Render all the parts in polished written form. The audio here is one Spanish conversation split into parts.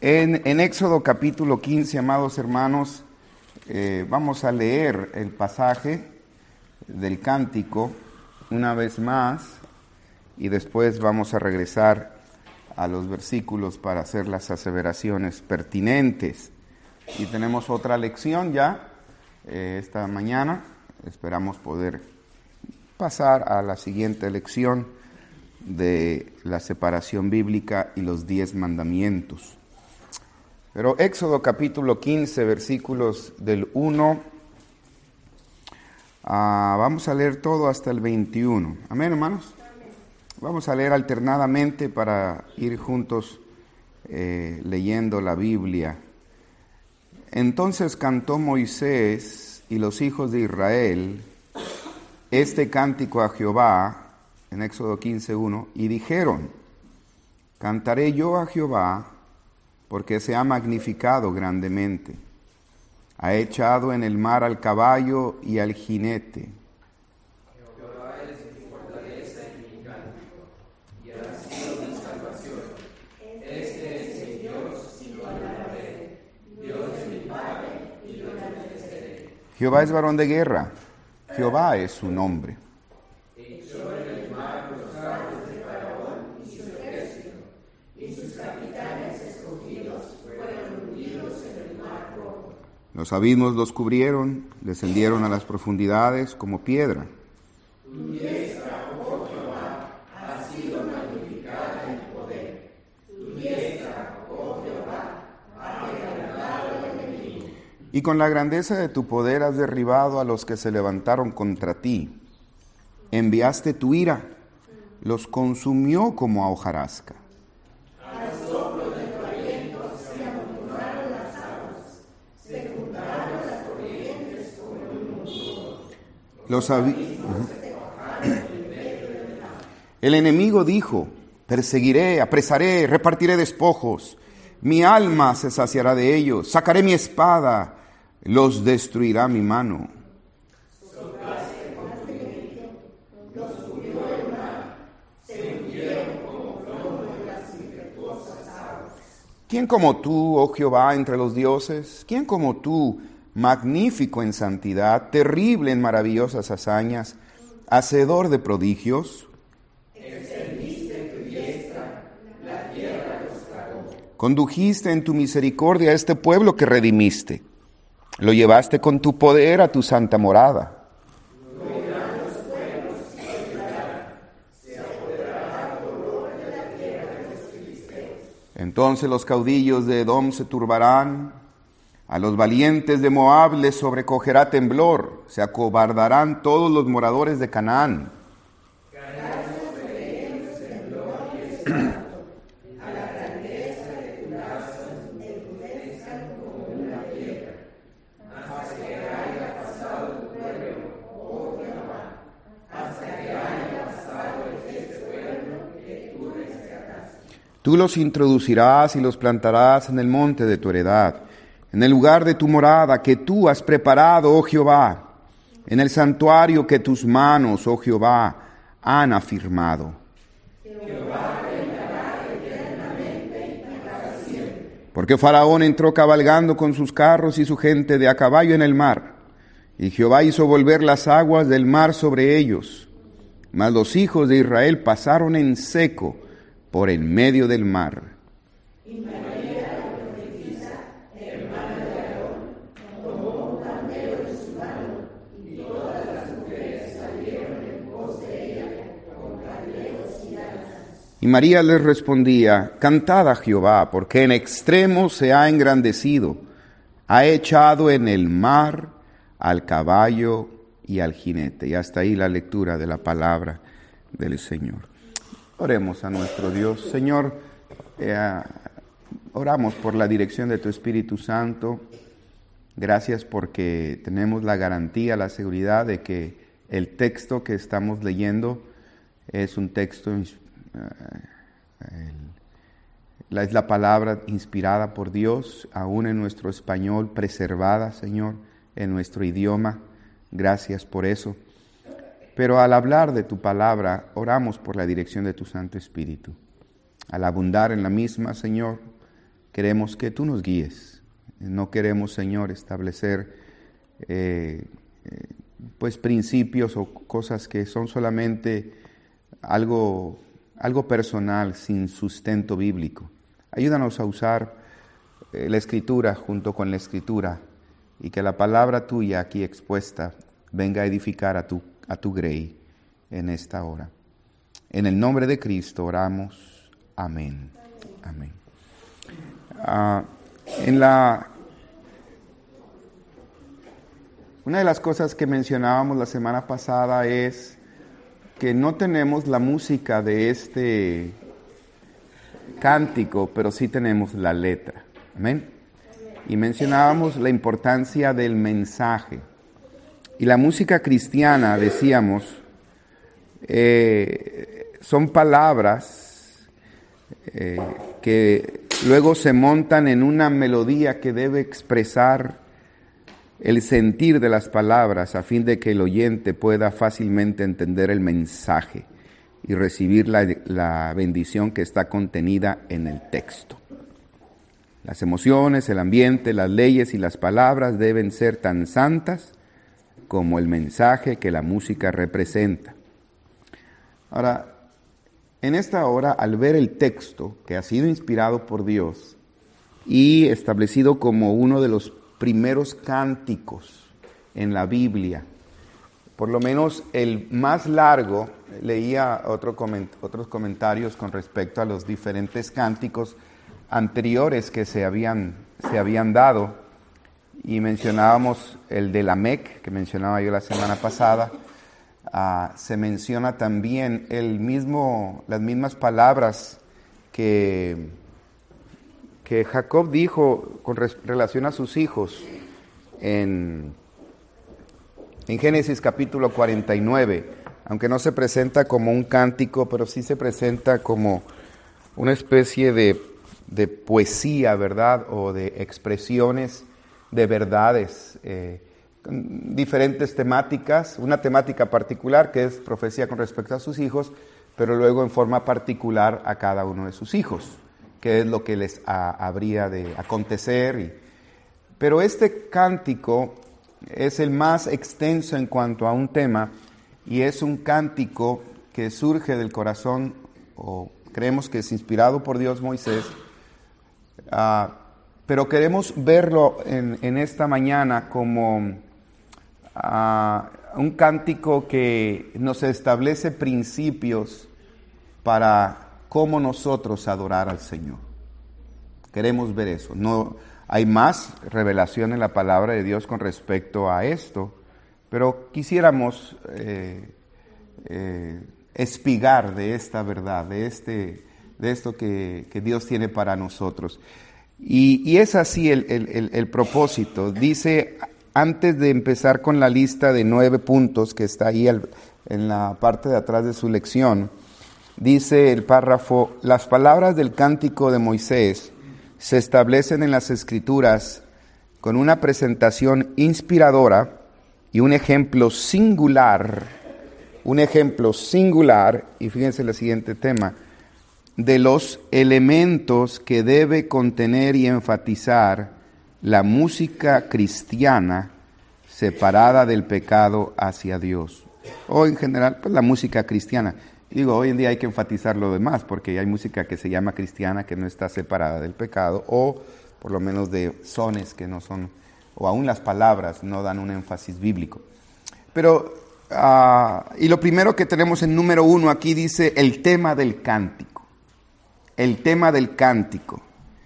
En Éxodo capítulo 15, amados hermanos, vamos a leer el pasaje del cántico una vez más y después vamos a regresar a los versículos para hacer las aseveraciones pertinentes. Y tenemos otra lección ya esta mañana. Esperamos poder pasar a la siguiente lección de la separación bíblica y los 10 mandamientos. Pero Éxodo capítulo 15, versículos del 1, vamos a leer todo hasta el 21. Amén, hermanos. Vamos a leer alternadamente para ir juntos leyendo la Biblia. Entonces cantó Moisés y los hijos de Israel este cántico a Jehová, en Éxodo 15:1, y dijeron: cantaré yo a Jehová, porque se ha magnificado grandemente. Ha echado en el mar al caballo y al jinete. Jehová es mi fortaleza y mi cántico, y ha sido mi salvación. Este es mi Dios, y lo alabaré. Dios es mi Padre, y lo agradeceré. Jehová es varón de guerra, Jehová es su nombre. Echó en el mar los carros de Faraón y su ejército, y sus capitanes escogidos fueron hundidos en el mar rojo. Los abismos los cubrieron, descendieron a las profundidades como piedra. Tu diestra, oh Jehová, ha sido magnificada en poder. Tu diestra, oh Jehová, ha quebrantado al enemigo. Y con la grandeza de tu poder has derribado a los que se levantaron contra ti. Enviaste tu ira, los consumió como a hojarasca. Al soplo de tu aliento se amontonaron las aguas, se juntaron las corrientes como en un mundo. El enemigo dijo: perseguiré, apresaré, repartiré despojos. Mi alma se saciará de ellos. Sacaré mi espada, los destruirá mi mano. ¿Quién como tú, oh Jehová, entre los dioses? ¿Quién como tú, magnífico en santidad, terrible en maravillosas hazañas, hacedor de prodigios? Extendiste tu diestra, la tierra los tragó. Condujiste en tu misericordia a este pueblo que redimiste. Lo llevaste con tu poder a tu santa morada. Entonces los caudillos de Edom se turbarán, a los valientes de Moab les sobrecogerá temblor, se acobardarán todos los moradores de Canaán. Tú los introducirás y los plantarás en el monte de tu heredad, en el lugar de tu morada que tú has preparado, oh Jehová, en el santuario que tus manos, oh Jehová, han afirmado. Porque Faraón entró cabalgando con sus carros y su gente de a caballo en el mar, y Jehová hizo volver las aguas del mar sobre ellos. Mas los hijos de Israel pasaron en seco por en medio del mar. Y María, la profetisa, hermana de Aarón, tomó un candelo de su mano, y todas las mujeres salieron en pos de ella con candelos y lanzas. Y María les respondía: cantad a Jehová, porque en extremo se ha engrandecido, ha echado en el mar al caballo y al jinete. Y hasta ahí la lectura de la palabra del Señor. Oremos a nuestro Dios. Señor, oramos por la dirección de tu Espíritu Santo. Gracias porque tenemos la garantía, la seguridad de que el texto que estamos leyendo es un texto, es la palabra inspirada por Dios, aún en nuestro español, preservada, Señor, en nuestro idioma. Gracias por eso. Pero al hablar de tu palabra, oramos por la dirección de tu Santo Espíritu. Al abundar en la misma, Señor, queremos que tú nos guíes. No queremos, Señor, establecer pues principios o cosas que son solamente algo personal, sin sustento bíblico. Ayúdanos a usar la Escritura junto con la Escritura, y que la palabra tuya aquí expuesta venga a edificar a tu grey en esta hora. En el nombre de Cristo oramos. Amén. Amén. Una de las cosas que mencionábamos la semana pasada es que no tenemos la música de este cántico, pero sí tenemos la letra. Amén. Y mencionábamos la importancia del mensaje. Y la música cristiana, decíamos, son palabras que luego se montan en una melodía que debe expresar el sentir de las palabras a fin de que el oyente pueda fácilmente entender el mensaje y recibir la bendición que está contenida en el texto. Las emociones, el ambiente, las leyes y las palabras deben ser tan santas como el mensaje que la música representa. Ahora, en esta hora, al ver el texto que ha sido inspirado por Dios y establecido como uno de los primeros cánticos en la Biblia, por lo menos el más largo, leía otros comentarios con respecto a los diferentes cánticos anteriores que se habían dado, y mencionábamos el de Lamec, que mencionaba yo la semana pasada. Se menciona también las mismas palabras que Jacob dijo con relación a sus hijos en Génesis capítulo 49, aunque no se presenta como un cántico, pero sí se presenta como una especie de poesía, ¿verdad? O de expresiones de verdades, diferentes temáticas, una temática particular que es profecía con respecto a sus hijos, pero luego en forma particular a cada uno de sus hijos, que es lo que les habría de acontecer. Pero este cántico es el más extenso en cuanto a un tema, y es un cántico que surge del corazón, o creemos que es inspirado por Dios Moisés, pero queremos verlo en esta mañana como un cántico que nos establece principios para cómo nosotros adorar al Señor. Queremos ver eso. No hay más revelación en la palabra de Dios con respecto a esto, pero quisiéramos espigar de esta verdad, de esto que Dios tiene para nosotros. Y es así el propósito. Dice, antes de empezar con la lista de 9 puntos que está ahí en la parte de atrás de su lección, dice el párrafo: las palabras del cántico de Moisés se establecen en las Escrituras con una presentación inspiradora y un ejemplo singular, y fíjense el siguiente tema, de los elementos que debe contener y enfatizar la música cristiana separada del pecado hacia Dios. O en general, pues la música cristiana. Digo, hoy en día hay que enfatizar lo demás, porque hay música que se llama cristiana que no está separada del pecado, o por lo menos de sones que no son, o aún las palabras no dan un énfasis bíblico. Pero, y lo primero que tenemos en número 1 aquí dice el tema del cántico. El tema del cántico.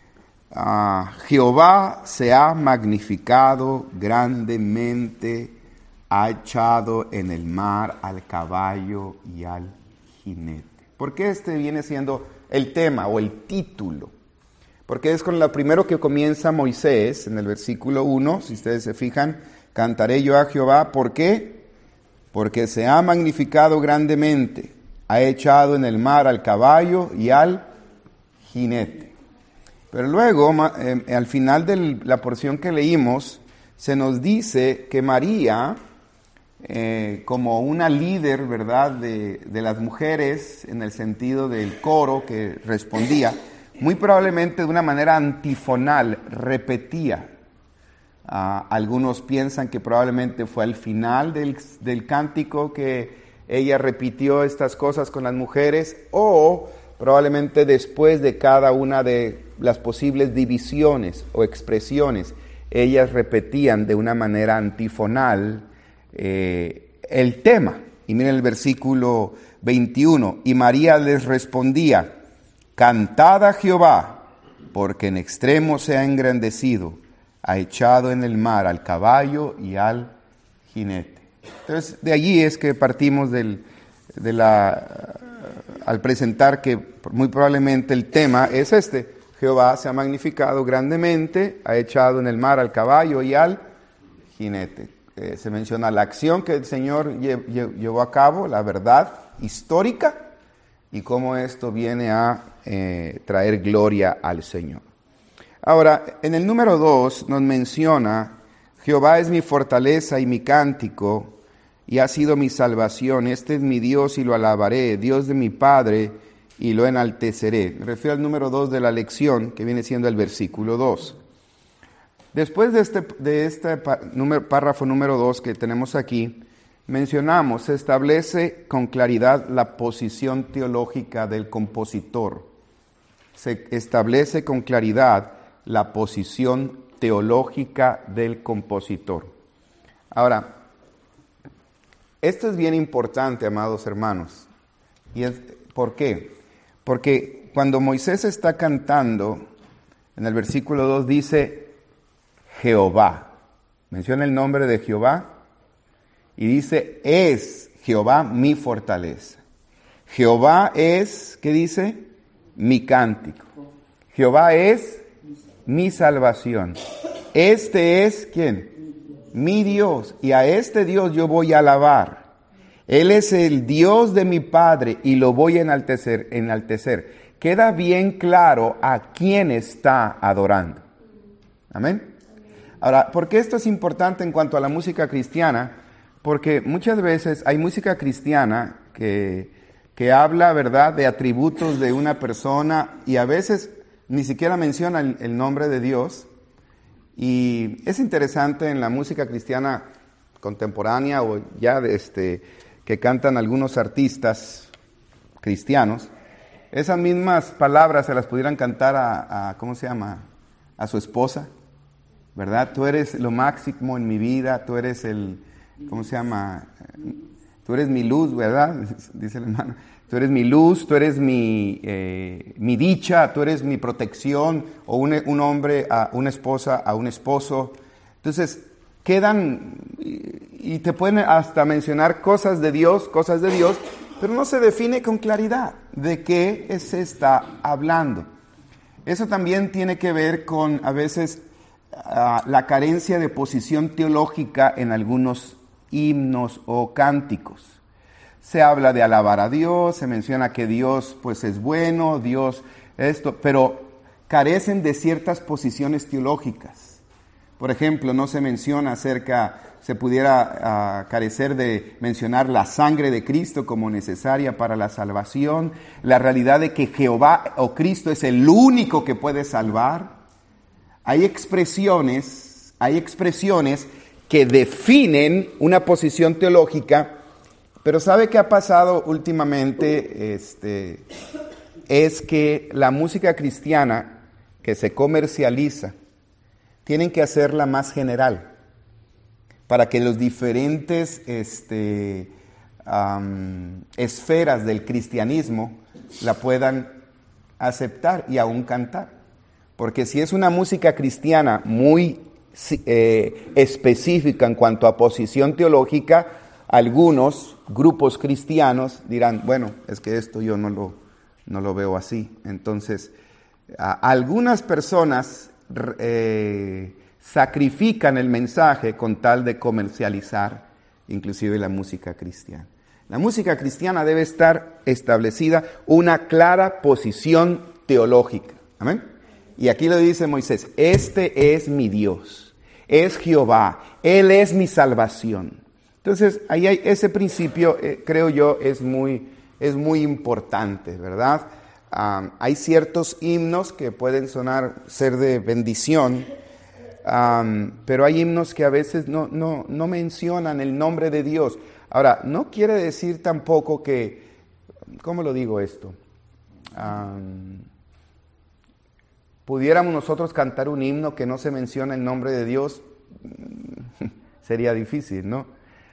Jehová se ha magnificado grandemente, ha echado en el mar al caballo y al jinete. ¿Por qué este viene siendo el tema o el título? Porque es con lo primero que comienza Moisés en el versículo 1, si ustedes se fijan: cantaré yo a Jehová. ¿Por qué? Porque se ha magnificado grandemente, ha echado en el mar al caballo y al jinete. Pero luego, al final de la porción que leímos, se nos dice que María, como una líder, ¿verdad?, de las mujeres, en el sentido del coro que respondía, muy probablemente de una manera antifonal, repetía. Algunos piensan que probablemente fue al final del cántico que ella repitió estas cosas con las mujeres, o probablemente después de cada una de las posibles divisiones o expresiones, ellas repetían de una manera antifonal el tema. Y miren el versículo 21, y María les respondía, cantad a Jehová, porque en extremo se ha engrandecido, ha echado en el mar al caballo y al jinete. Entonces, de allí es que partimos al presentar que muy probablemente el tema es este: Jehová se ha magnificado grandemente, ha echado en el mar al caballo y al jinete. Se menciona la acción que el Señor llevó a cabo, la verdad histórica, y cómo esto viene a traer gloria al Señor. Ahora, en el número 2 nos menciona, Jehová es mi fortaleza y mi cántico, y ha sido mi salvación. Este es mi Dios y lo alabaré, Dios de mi Padre, y lo enalteceré. Me refiero al número 2 de la lección, que viene siendo el versículo 2. Después de este párrafo número 2 que tenemos aquí, mencionamos, se establece con claridad la posición teológica del compositor. Se establece con claridad la posición teológica del compositor. Ahora, esto es bien importante, amados hermanos. ¿Por qué? Porque cuando Moisés está cantando, en el versículo 2 dice Jehová. Menciona el nombre de Jehová y dice, es Jehová mi fortaleza. Jehová es, ¿qué dice? Mi cántico. Jehová es mi salvación. Este es, ¿quién? Mi Dios, y a este Dios yo voy a alabar. Él es el Dios de mi Padre y lo voy a enaltecer. Queda bien claro a quién está adorando. Amén. Ahora, ¿por qué esto es importante en cuanto a la música cristiana? Porque muchas veces hay música cristiana que habla, ¿verdad?, de atributos de una persona y a veces ni siquiera menciona el nombre de Dios. Y es interesante en la música cristiana contemporánea o ya que cantan algunos artistas cristianos, esas mismas palabras se las pudieran cantar a ¿cómo se llama?, a su esposa, ¿verdad? Tú eres lo máximo en mi vida, tú eres ¿cómo se llama?, tú eres mi luz, ¿verdad?, dice el hermano. Tú eres mi luz, tú eres mi dicha, tú eres mi protección, o un hombre a una esposa, a un esposo. Entonces, quedan, y te pueden hasta mencionar cosas de Dios, pero no se define con claridad de qué se está hablando. Eso también tiene que ver con, a veces, la carencia de posición teológica en algunos himnos o cánticos. Se habla de alabar a Dios, se menciona que Dios pues es bueno, Dios esto, pero carecen de ciertas posiciones teológicas. Por ejemplo, no se menciona se pudiera carecer de mencionar la sangre de Cristo como necesaria para la salvación, la realidad de que Jehová o Cristo es el único que puede salvar. Hay expresiones que definen una posición teológica. Pero ¿sabe qué ha pasado últimamente? Es que la música cristiana que se comercializa, tienen que hacerla más general para que los diferentes esferas del cristianismo la puedan aceptar y aún cantar. Porque si es una música cristiana muy específica en cuanto a posición teológica, algunos grupos cristianos dirán, bueno, es que esto yo no lo veo así. Entonces, algunas personas sacrifican el mensaje con tal de comercializar inclusive la música cristiana. La música cristiana debe estar establecida una clara posición teológica. ¿Amén? Y aquí lo dice Moisés, este es mi Dios, es Jehová, Él es mi salvación. Entonces, ahí hay ese principio, creo yo, es muy importante, ¿verdad? hay ciertos himnos que pueden ser de bendición, pero hay himnos que a veces no mencionan el nombre de Dios. Ahora, no quiere decir tampoco que, ¿cómo lo digo esto? Pudiéramos nosotros cantar un himno que no se menciona el nombre de Dios, sería difícil, ¿no?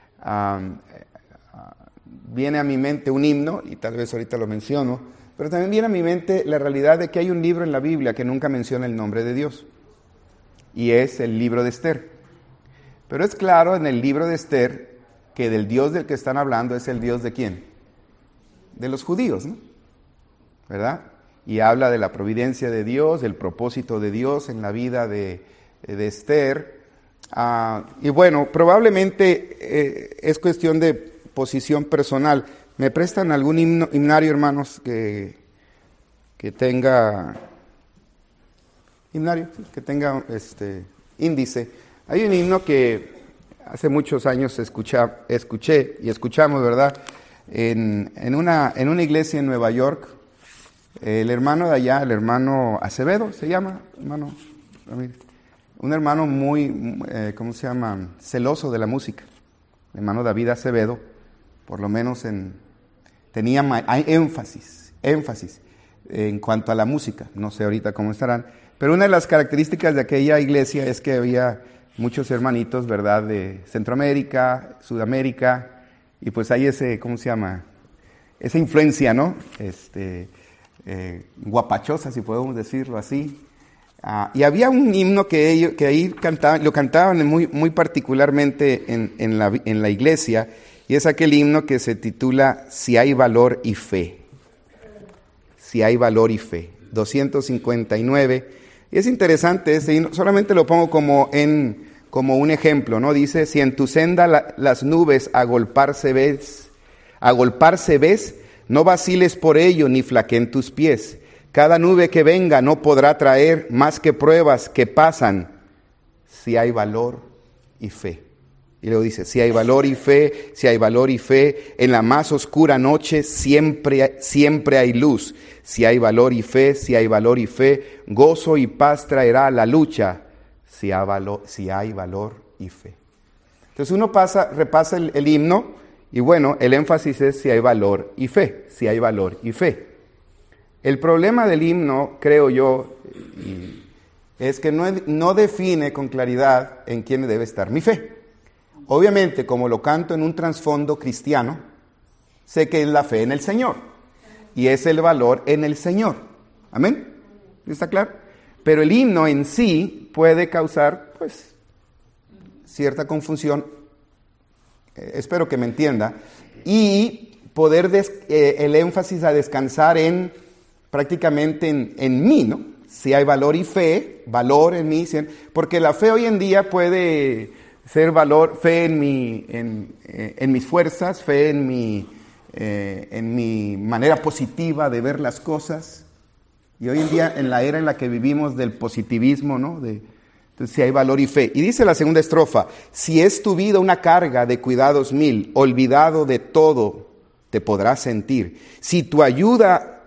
Viene a mi mente un himno, y tal vez ahorita lo menciono, pero también viene a mi mente la realidad de que hay un libro en la Biblia que nunca menciona el nombre de Dios, y es el libro de Esther. Pero es claro en el libro de Esther que del Dios del que están hablando es el Dios de ¿quién? De los judíos, ¿no? ¿Verdad? Y habla de la providencia de Dios, del propósito de Dios en la vida de Esther. Y bueno, probablemente es cuestión de posición personal. ¿Me prestan algún himnario, hermanos, que tenga himnario, que tenga índice? Hay un himno que hace muchos años escuché y escuchamos, ¿verdad? En una iglesia en Nueva York. El hermano de allá, el hermano Acevedo, se llama, hermano Ramírez. Un hermano muy, celoso de la música. El hermano David Acevedo, por lo menos tenía énfasis en cuanto a la música. No sé ahorita cómo estarán. Pero una de las características de aquella iglesia es que había muchos hermanitos, ¿verdad?, de Centroamérica, Sudamérica, y pues hay esa influencia, ¿no? Guapachosa, si podemos decirlo así. Y había un himno que ahí cantaban muy particularmente en la iglesia, y es aquel himno que se titula Si hay valor y fe. Si hay valor y fe. 259. Y es interesante ese himno, solamente lo pongo como un ejemplo, ¿no? Dice: si en tu senda las nubes agolparse ves, no vaciles por ello ni flaqueen tus pies. Cada nube que venga no podrá traer más que pruebas que pasan, si hay valor y fe. Y luego dice: si hay valor y fe, si hay valor y fe, en la más oscura noche siempre hay luz. Si hay valor y fe, si hay valor y fe, gozo y paz traerá la lucha, si hay valor y fe. Entonces uno repasa el himno. Y bueno, el énfasis es si hay valor y fe, si hay valor y fe. El problema del himno, creo yo, es que no define con claridad en quién debe estar mi fe. Obviamente, como lo canto en un trasfondo cristiano, sé que es la fe en el Señor y es el valor en el Señor. ¿Amén? ¿Está claro? Pero el himno en sí puede causar, pues, cierta confusión. Espero que me entienda, y poder el énfasis a descansar prácticamente en mí, ¿no? Si hay valor y fe, valor en mí, porque la fe hoy en día puede ser fe en mis fuerzas, fe en mi manera positiva de ver las cosas, y hoy en día en la era en la que vivimos del positivismo, ¿no? Entonces, si hay valor y fe. Y dice la segunda estrofa: si es tu vida una carga de cuidados mil, olvidado de todo, te podrás sentir. Si tu ayuda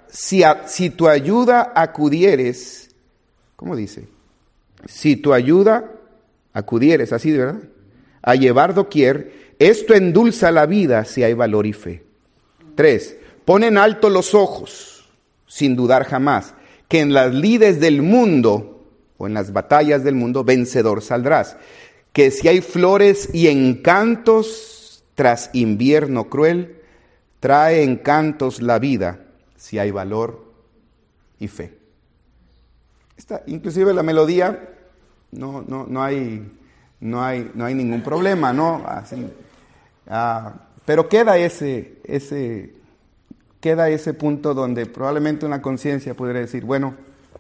acudieres, ¿cómo dice? Si tu ayuda acudieres, así de verdad, a llevar doquier, esto endulza la vida si hay valor y fe. 3. Pon en alto los ojos, sin dudar jamás, que en las lides del mundo o en las batallas del mundo, vencedor saldrás. Que si hay flores y encantos tras invierno cruel, trae encantos la vida, si hay valor y fe. Inclusive la melodía, no hay ningún problema, ¿no? Así, pero queda ese punto donde probablemente una conciencia podría decir, bueno,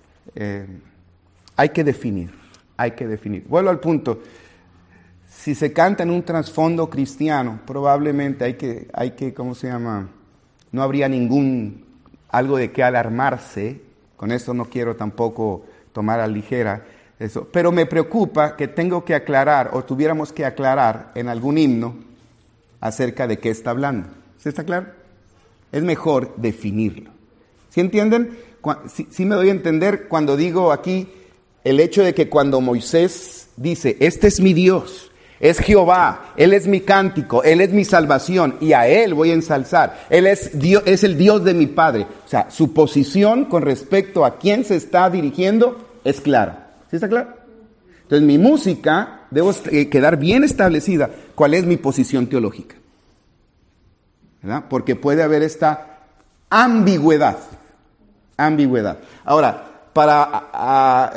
hay que definir. Vuelvo al punto. Si se canta en un trasfondo cristiano, probablemente hay que, no habría algo de qué alarmarse. Con esto no quiero tampoco tomar a ligera eso. Pero me preocupa que tengo que aclarar, o tuviéramos que aclarar en algún himno acerca de qué está hablando. ¿Sí está claro? Es mejor definirlo. ¿Sí entienden? sí me doy a entender cuando digo aquí el hecho de que cuando Moisés dice, este es mi Dios, es Jehová, Él es mi cántico, Él es mi salvación y a Él voy a ensalzar. Él es Dios, es el Dios de mi Padre. O sea, su posición con respecto a quién se está dirigiendo es clara. ¿Sí está claro? Entonces mi música debo quedar bien establecida cuál es mi posición teológica, ¿verdad? Porque puede haber esta ambigüedad. Ahora, para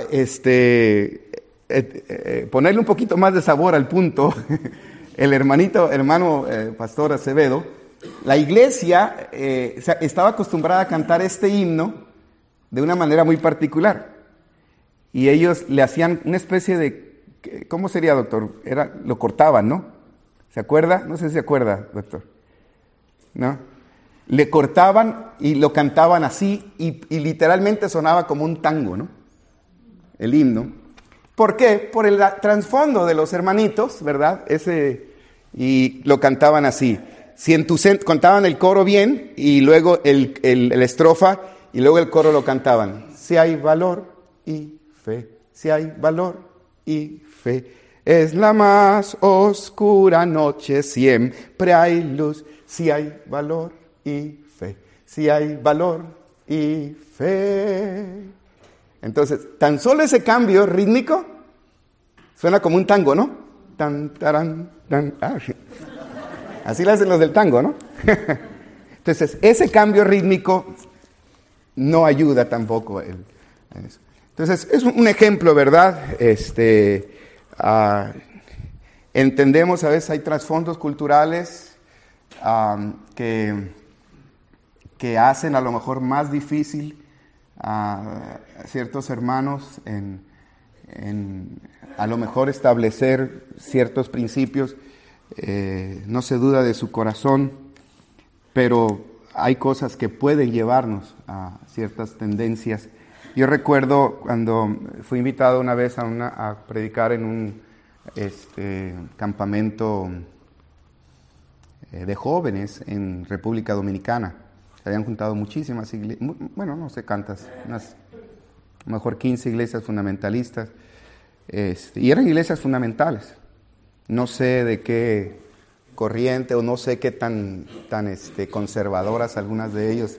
ponerle un poquito más de sabor al punto, el hermano Pastor Acevedo, la iglesia estaba acostumbrada a cantar este himno de una manera muy particular. Y ellos le hacían una especie de, ¿cómo sería, doctor? Lo cortaban, ¿no? ¿Se acuerda? No sé si se acuerda, doctor. ¿No? Le cortaban y lo cantaban así y literalmente sonaba como un tango, ¿no? El himno. ¿Por qué? Por el trasfondo de los hermanitos, ¿verdad? Y lo cantaban así. Contaban el coro bien y luego el estrofa y luego el coro lo cantaban. Si hay valor y fe, si hay valor y fe, es la más oscura noche, siempre hay luz. Si hay valor y fe, si hay valor y fe. Entonces, tan solo ese cambio rítmico suena como un tango, ¿no? Tan, tarán, tan. Así lo hacen los del tango, ¿no? Entonces, ese cambio rítmico no ayuda tampoco a eso. Entonces, es un ejemplo, ¿verdad? Entendemos, a veces hay trasfondos culturales que hacen a lo mejor más difícil a ciertos hermanos a lo mejor establecer ciertos principios. No se duda de su corazón, pero hay cosas que pueden llevarnos a ciertas tendencias. Yo recuerdo cuando fui invitado una vez a predicar en un campamento de jóvenes en República Dominicana. Se habían juntado muchísimas iglesias, bueno, no sé cuántas, a lo mejor 15 iglesias fundamentalistas, y eran iglesias fundamentales. No sé de qué corriente o no sé qué tan conservadoras algunas de ellos.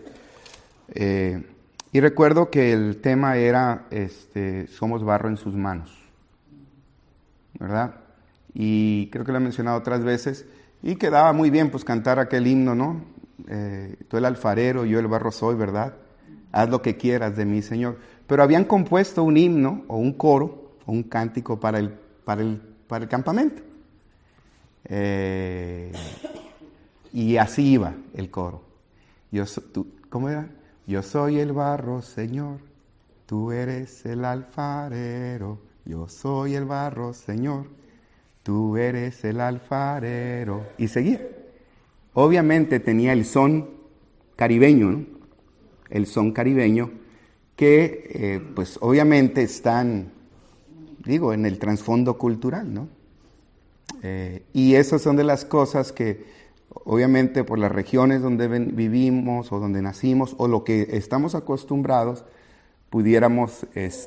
Y recuerdo que el tema era somos barro en sus manos, ¿verdad? Y creo que lo he mencionado otras veces y quedaba muy bien pues cantar aquel himno, ¿no? Tú el alfarero, yo el barro soy, ¿verdad? Haz lo que quieras de mí, Señor. Pero habían compuesto un himno o un coro o un cántico para el campamento. Y así iba el coro. ¿Cómo era? Yo soy el barro, Señor, tú eres el alfarero. Yo soy el barro, Señor, tú eres el alfarero. Y seguía. Obviamente tenía el son caribeño, ¿no? El son caribeño que, pues obviamente están, en el trasfondo cultural, ¿no? Y esas son de las cosas que, obviamente, por las regiones donde vivimos o donde nacimos o lo que estamos acostumbrados, pudiéramos,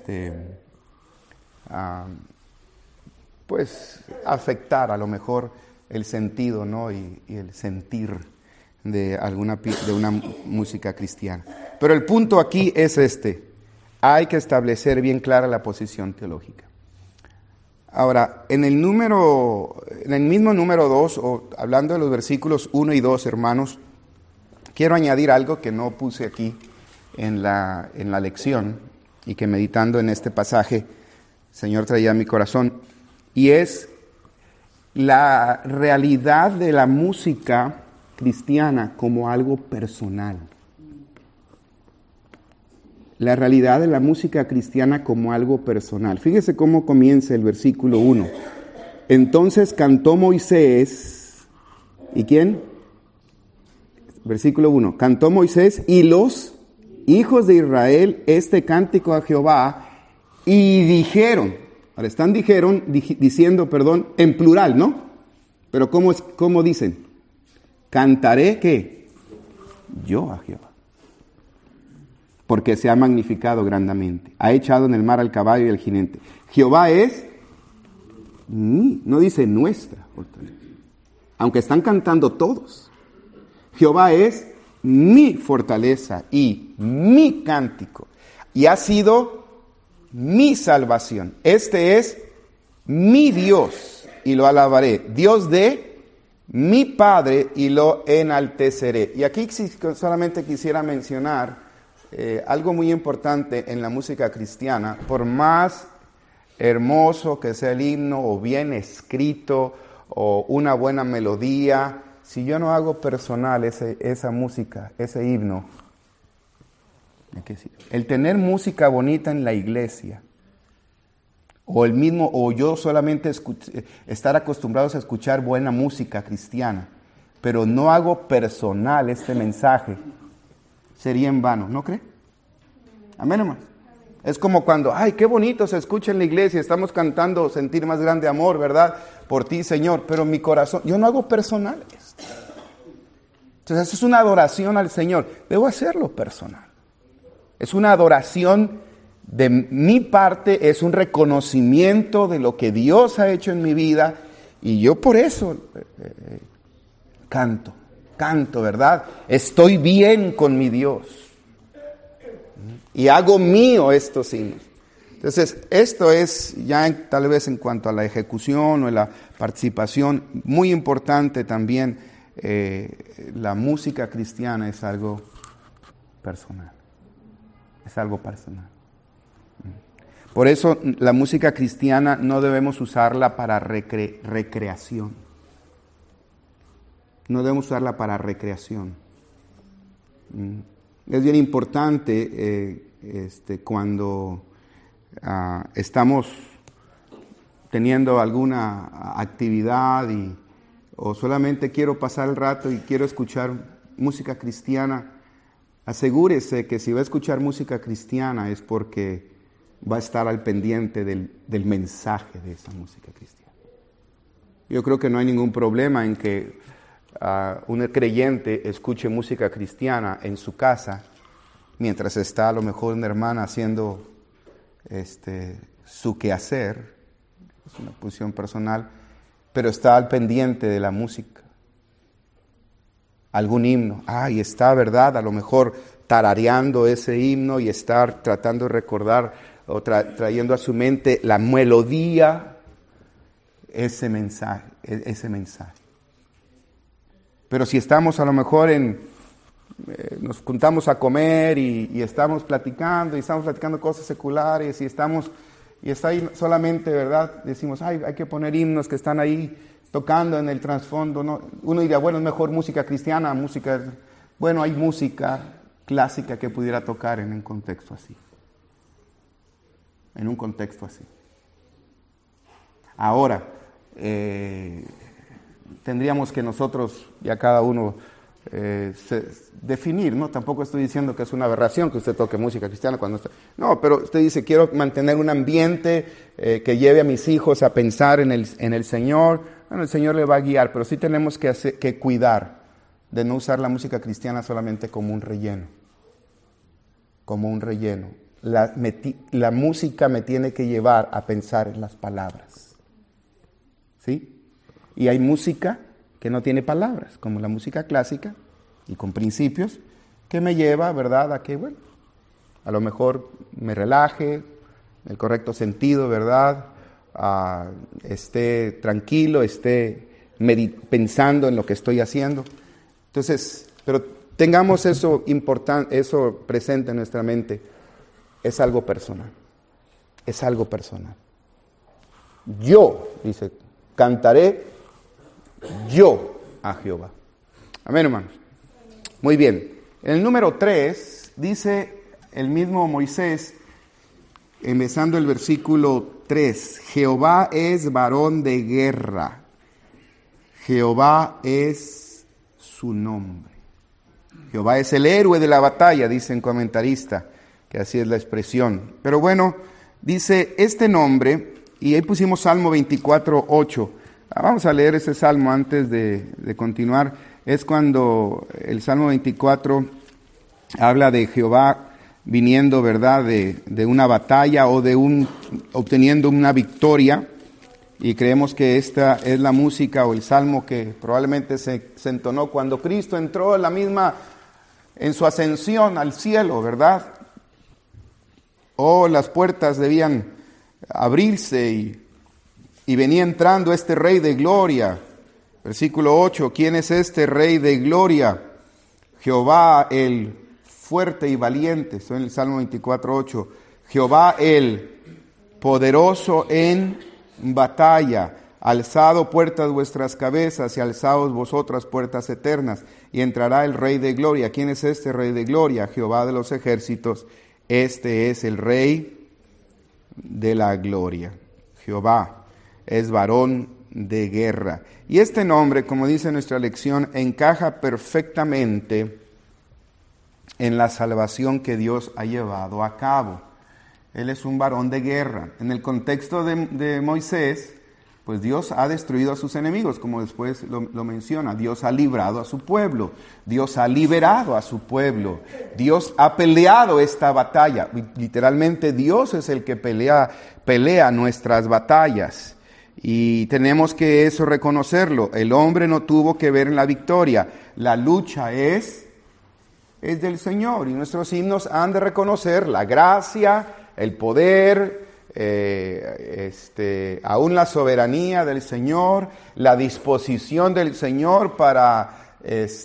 pues, afectar a lo mejor el sentido, ¿no? y el sentir de una música cristiana. Pero el punto aquí es hay que establecer bien clara la posición teológica. Ahora, en el mismo número 2, o hablando de los versículos 1 y 2, hermanos, quiero añadir algo que no puse aquí en la lección y que meditando en este pasaje, el Señor traía a mi corazón, y es la realidad de la música cristiana como algo personal. La realidad de la música cristiana como algo personal. Fíjese cómo comienza el versículo 1. Entonces cantó Moisés, ¿y quién? Versículo 1. Cantó Moisés y los hijos de Israel este cántico a Jehová y dijeron. Ahora están diciendo, en plural, ¿no? Pero ¿cómo dicen? Cantaré, ¿qué? Yo a Jehová. porque se ha magnificado grandemente. Ha echado en el mar al caballo y al jinete. Jehová es mi, no dice nuestra fortaleza, aunque están cantando todos. Jehová es mi fortaleza y mi cántico, y ha sido mi salvación. Este es mi Dios, y lo alabaré. Dios de mi Padre, y lo enalteceré. Y aquí solamente quisiera mencionar algo muy importante en la música cristiana. Por más hermoso que sea el himno, o bien escrito, o una buena melodía, si yo no hago personal esa música, ese himno, el tener música bonita en la iglesia, o yo solamente estar acostumbrados a escuchar buena música cristiana, pero no hago personal este mensaje, sería en vano, ¿no cree? Amén, hermanos. Es como cuando, ay, qué bonito se escucha en la iglesia, estamos cantando Sentir más grande amor, ¿verdad? Por ti, Señor, pero mi corazón, yo no hago personal esto. Entonces, eso es una adoración al Señor. Debo hacerlo personal. Es una adoración de mi parte, es un reconocimiento de lo que Dios ha hecho en mi vida, y yo por eso canto, ¿verdad? Estoy bien con mi Dios. Y hago mío estos himnos. Entonces, esto es ya tal vez en cuanto a la ejecución o la participación, muy importante también. La música cristiana es algo personal. Es algo personal. Por eso la música cristiana no debemos usarla para recreación. No debemos usarla para recreación. Es bien importante cuando estamos teniendo alguna actividad o solamente quiero pasar el rato y quiero escuchar música cristiana. Asegúrese que si va a escuchar música cristiana es porque va a estar al pendiente del mensaje de esa música cristiana. Yo creo que no hay ningún problema en que un creyente escuche música cristiana en su casa mientras está a lo mejor una hermana haciendo su quehacer, es una posición personal, pero está al pendiente de la música. Algún himno, y está, ¿verdad? A lo mejor tarareando ese himno y estar tratando de recordar o trayendo a su mente la melodía, ese mensaje. Pero si estamos a lo mejor nos juntamos a comer y estamos platicando cosas seculares y está ahí solamente, ¿verdad? Decimos, hay que poner himnos que están ahí tocando en el trasfondo, ¿no? Uno diría, bueno, es mejor música cristiana, bueno, hay música clásica que pudiera tocar en un contexto así. En un contexto así. Ahora, tendríamos que nosotros, ya cada uno, definir, ¿no? Tampoco estoy diciendo que es una aberración que usted toque música cristiana cuando está... No, pero usted dice, quiero mantener un ambiente que lleve a mis hijos a pensar en el Señor. Bueno, el Señor le va a guiar, pero sí tenemos que cuidar de no usar la música cristiana solamente como un relleno. Como un relleno. La música me tiene que llevar a pensar en las palabras. ¿Sí? Y hay música que no tiene palabras, como la música clásica y con principios, que me lleva, ¿verdad?, a que, bueno, a lo mejor me relaje, en el correcto sentido, ¿verdad?, esté tranquilo, esté pensando en lo que estoy haciendo. Entonces, pero tengamos eso presente en nuestra mente. Es algo personal. Es algo personal. Yo, dice, cantaré yo a Jehová. Amén, hermanos. Muy bien. En el número 3 dice el mismo Moisés, empezando el versículo 3, Jehová es varón de guerra. Jehová es su nombre. Jehová es el héroe de la batalla, dice un comentarista, que así es la expresión. Pero bueno, dice este nombre, y ahí pusimos Salmo 24:8. Vamos a leer ese salmo antes de continuar. Es cuando el Salmo 24 habla de Jehová viniendo, ¿verdad?, de una batalla o obteniendo una victoria. Y creemos que esta es la música o el salmo que probablemente se entonó cuando Cristo entró en su ascensión al cielo, ¿verdad? Las puertas debían abrirse y venía entrando este Rey de Gloria. Versículo 8, ¿quién es este Rey de Gloria? Jehová el fuerte y valiente, estoy en el Salmo 24:8. Jehová el poderoso en batalla. Alzado puertas vuestras cabezas y alzaos vosotras puertas eternas, y entrará el Rey de Gloria. ¿Quién es este Rey de Gloria? Jehová de los ejércitos. Este es el Rey de la gloria. Jehová es varón de guerra. Y este nombre, como dice nuestra lección, encaja perfectamente en la salvación que Dios ha llevado a cabo. Él es un varón de guerra. En el contexto de Moisés, pues Dios ha destruido a sus enemigos, como después lo menciona. Dios ha librado a su pueblo. Dios ha liberado a su pueblo. Dios ha peleado esta batalla. Literalmente Dios es el que pelea nuestras batallas. Y tenemos que eso reconocerlo. El hombre no tuvo que ver en la victoria. La lucha es del Señor. Y nuestros himnos han de reconocer la gracia, el poder, aún la soberanía del Señor, la disposición del Señor para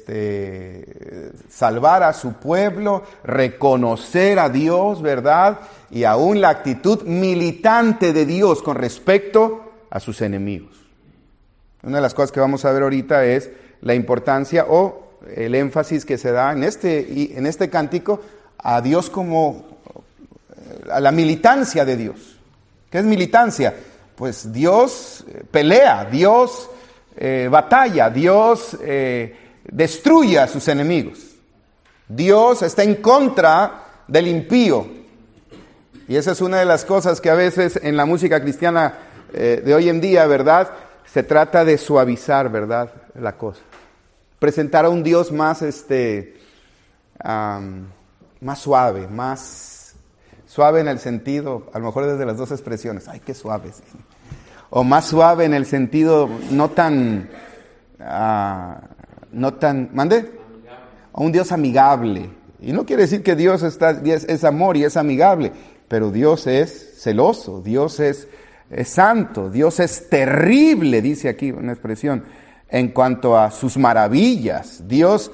salvar a su pueblo, reconocer a Dios, ¿verdad? Y aún la actitud militante de Dios con respecto a sus enemigos. Una de las cosas que vamos a ver ahorita es la importancia o el énfasis que se da en este cántico a Dios como a la militancia de Dios. ¿Qué es militancia? Pues Dios pelea, Dios batalla, Dios destruye a sus enemigos. Dios está en contra del impío. Y esa es una de las cosas que a veces en la música cristiana de hoy en día, ¿verdad?, se trata de suavizar, ¿verdad?, la cosa. Presentar a un Dios más suave, más suave en el sentido, a lo mejor desde las dos expresiones, ¡ay, qué suave! ¿Sí? O más suave en el sentido no tan, ¿mande? A un Dios amigable. Y no quiere decir que Dios es amor y es amigable, pero Dios es celoso, Dios es santo, Dios es terrible, dice aquí una expresión, en cuanto a sus maravillas. Dios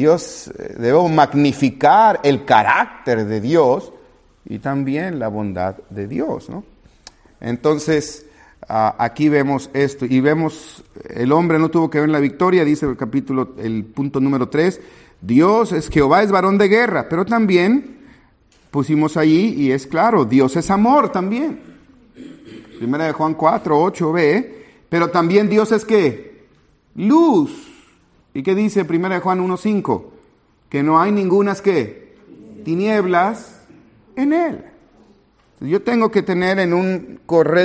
debemos magnificar el carácter de Dios y también la bondad de Dios, ¿no? Entonces, aquí vemos esto, y vemos, el hombre no tuvo que ver en la victoria, dice el punto número 3, Jehová es varón de guerra, pero también pusimos allí, y es claro, Dios es amor también. Primera de Juan 4:8b, pero también Dios es ¿qué? Luz. ¿Y qué dice Primera de Juan 1:5? Que no hay ningunas ¿qué? Tinieblas en Él. Yo tengo que tener en una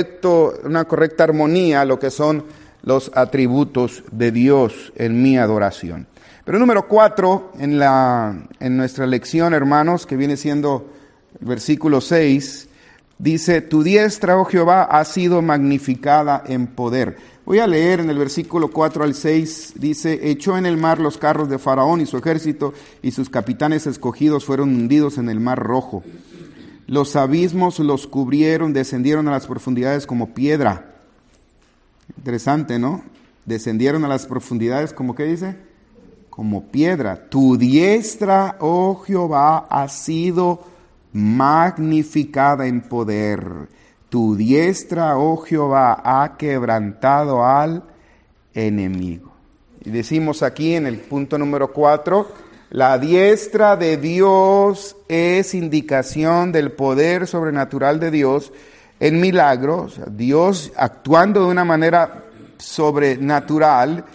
correcta armonía lo que son los atributos de Dios en mi adoración. Pero número 4, en nuestra lección, hermanos, que viene siendo el versículo 6, dice, tu diestra, oh Jehová, ha sido magnificada en poder. Voy a leer en el versículo 4 al 6, dice, echó en el mar los carros de Faraón y su ejército, y sus capitanes escogidos fueron hundidos en el mar Rojo. Los abismos los cubrieron, descendieron a las profundidades como piedra. Interesante, ¿no? Descendieron a las profundidades como, ¿qué dice? Como piedra. Tu diestra, oh Jehová, ha sido magnificada en poder. Tu diestra, oh Jehová, ha quebrantado al enemigo. Y decimos aquí en el punto número 4, la diestra de Dios es indicación del poder sobrenatural de Dios en milagros, Dios actuando de una manera sobrenatural,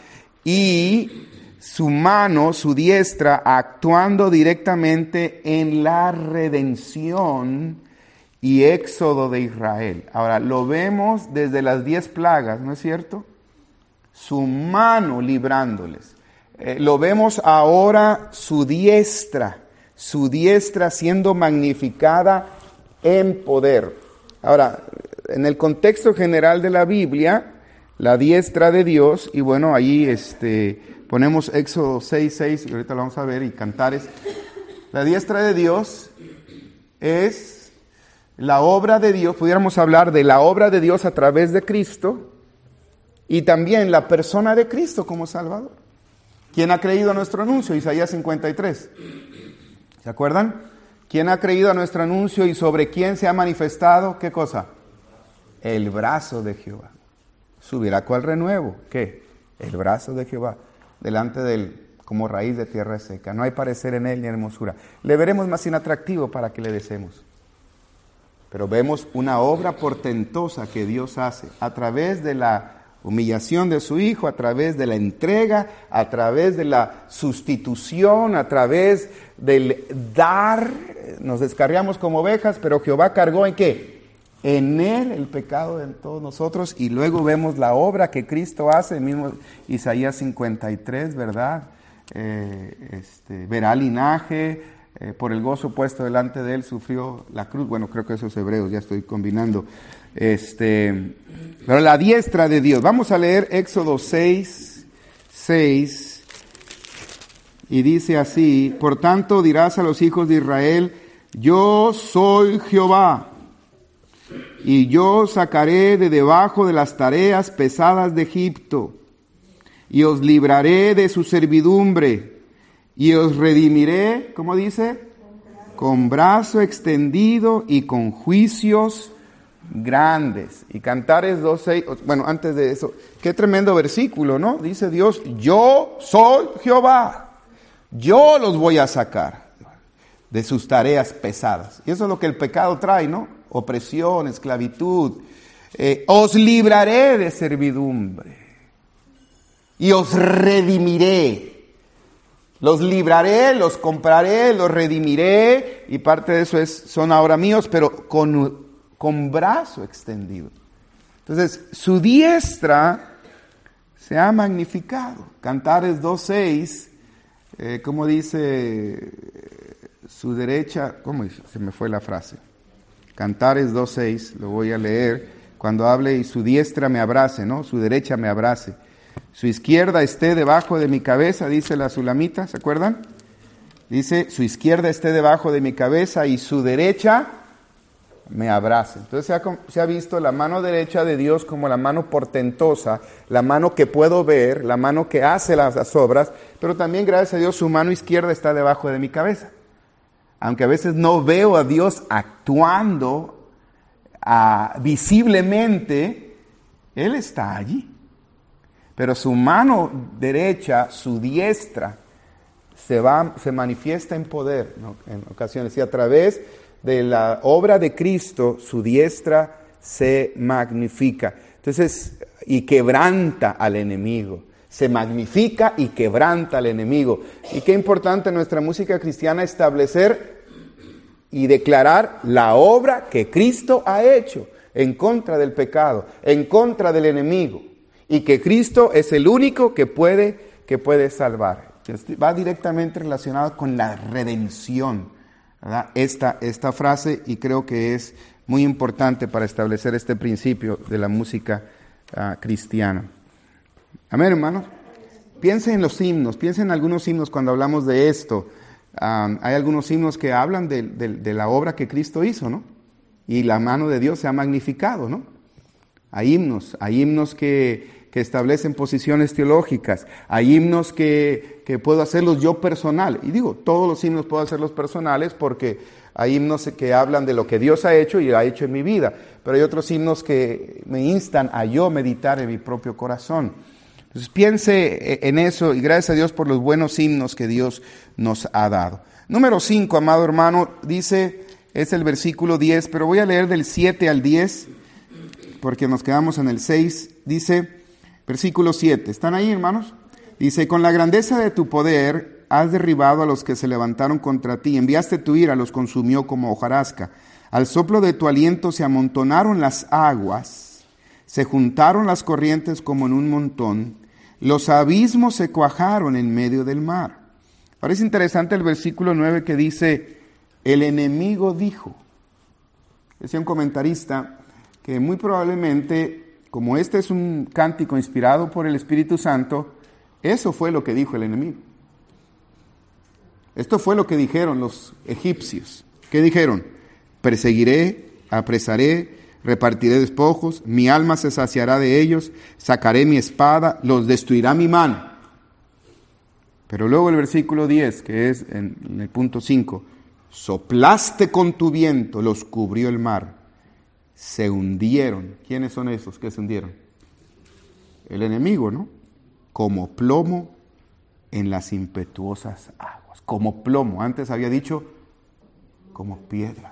y su mano, su diestra, actuando directamente en la redención y éxodo de Israel. Ahora, lo vemos desde las 10 plagas, ¿no es cierto? Su mano librándoles. Lo vemos ahora, su diestra su diestra siendo magnificada en poder. Ahora, en el contexto general de la Biblia, la diestra de Dios, y bueno, ahí ponemos Éxodo 6:6, y ahorita lo vamos a ver, y Cantares. La diestra de Dios es la obra de Dios, pudiéramos hablar de la obra de Dios a través de Cristo, y también la persona de Cristo como Salvador. ¿Quién ha creído a nuestro anuncio? Isaías 53. ¿Se acuerdan? ¿Quién ha creído a nuestro anuncio y sobre quién se ha manifestado? ¿Qué cosa? El brazo de Jehová. Subirá cual renuevo. ¿Qué? El brazo de Jehová. Delante de él, como raíz de tierra seca. No hay parecer en él ni hermosura. Le veremos más inatractivo para que le deseemos. Pero vemos una obra portentosa que Dios hace a través de la humillación de su Hijo, a través de la entrega, a través de la sustitución, a través del dar. Nos descarriamos como ovejas, pero Jehová cargó ¿en qué? En él el pecado de todos nosotros. Y luego vemos la obra que Cristo hace, el mismo Isaías 53, ¿verdad? Verá linaje, por el gozo puesto delante de él sufrió la cruz. Bueno, creo que esos hebreos, ya estoy combinando. Pero la diestra de Dios. Vamos a leer Éxodo 6:6. Y dice así: por tanto dirás a los hijos de Israel, yo soy Jehová, y yo sacaré de debajo de las tareas pesadas de Egipto, y os libraré de su servidumbre, y os redimiré, ¿cómo dice? Con brazo extendido y con juicios grandes. Y Cantares 2:6, bueno, antes de eso, qué tremendo versículo, ¿no? Dice Dios, yo soy Jehová. Yo los voy a sacar de sus tareas pesadas. Y eso es lo que el pecado trae, ¿no? Opresión, esclavitud. Os libraré de servidumbre. Y os redimiré. Los libraré, los compraré, los redimiré. Y parte de eso son ahora míos, pero con brazo extendido. Entonces, su diestra se ha magnificado. Cantares 2:6. ¿Cómo dice su derecha? ¿Cómo dice? Se me fue la frase. Cantares 2:6, lo voy a leer. Cuando hable y su diestra me abrace, ¿no? Su derecha me abrace. Su izquierda esté debajo de mi cabeza, dice la Sulamita, ¿se acuerdan? Dice, su izquierda esté debajo de mi cabeza y su derecha me abrace. Entonces se ha visto la mano derecha de Dios como la mano portentosa, la mano que puedo ver, la mano que hace las obras, pero también gracias a Dios su mano izquierda está debajo de mi cabeza. Aunque a veces no veo a Dios actuando visiblemente, Él está allí. Pero su mano derecha, su diestra, se manifiesta en poder, ¿no? En ocasiones, y a través de la obra de Cristo, su diestra se magnifica. Entonces, y quebranta al enemigo. Se magnifica y quebranta al enemigo. Y qué importante en nuestra música cristiana establecer y declarar la obra que Cristo ha hecho en contra del pecado, en contra del enemigo. Y que Cristo es el único que puede salvar. Va directamente relacionado con la redención, ¿verdad? Esta frase, y creo que es muy importante para establecer este principio de la música cristiana. Amén, hermanos. Piensen en los himnos, piensen en algunos himnos cuando hablamos de esto. Hay algunos himnos que hablan de la obra que Cristo hizo, ¿no? Y la mano de Dios se ha magnificado, ¿no? Hay himnos que establecen posiciones teológicas. Hay himnos que puedo hacerlos yo personal. Y digo, todos los himnos puedo hacerlos personales porque hay himnos que hablan de lo que Dios ha hecho y ha hecho en mi vida. Pero hay otros himnos que me instan a yo meditar en mi propio corazón. Entonces piense en eso y gracias a Dios por los buenos himnos que Dios nos ha dado. Número 5, amado hermano, dice, es el versículo 10, pero voy a leer del 7 al 10 porque nos quedamos en el 6. Dice, versículo 7, ¿están ahí, hermanos? Dice, con la grandeza de tu poder has derribado a los que se levantaron contra ti, enviaste tu ira, los consumió como hojarasca. Al soplo de tu aliento se amontonaron las aguas, se juntaron las corrientes como en un montón, los abismos se cuajaron en medio del mar. Parece interesante el versículo 9 que dice, el enemigo dijo. Decía un comentarista que muy probablemente, como este es un cántico inspirado por el Espíritu Santo, eso fue lo que dijo el enemigo. Esto fue lo que dijeron los egipcios. ¿Qué dijeron? Perseguiré, apresaré, repartiré despojos, mi alma se saciará de ellos, sacaré mi espada, los destruirá mi mano. Pero luego el versículo 10, que es en el punto 5, soplaste con tu viento, los cubrió el mar, se hundieron. ¿Quiénes son esos que se hundieron? El enemigo, ¿no? Como plomo en las impetuosas aguas. Como plomo, antes había dicho como piedra.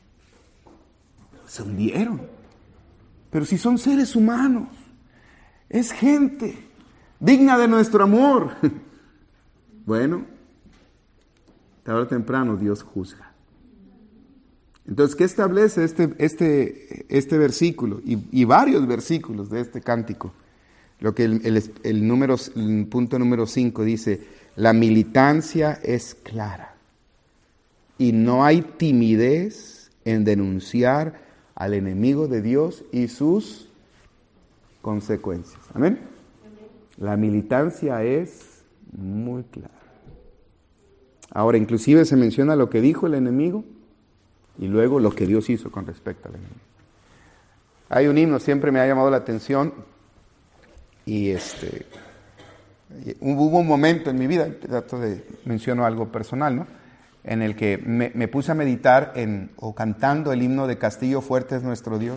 Se hundieron. Pero si son seres humanos, es gente digna de nuestro amor. Bueno, tarde o temprano Dios juzga. Entonces, ¿qué establece este versículo y varios versículos de este cántico? Lo que el punto número 5 dice, la militancia es clara y no hay timidez en denunciar al enemigo de Dios y sus consecuencias. ¿Amén? La militancia es muy clara. Ahora, inclusive se menciona lo que dijo el enemigo y luego lo que Dios hizo con respecto al enemigo. Hay un himno, siempre me ha llamado la atención, y hubo un momento en mi vida, menciono algo personal, ¿no?, en el que me puse a meditar cantando el himno de Castillo Fuerte es nuestro Dios.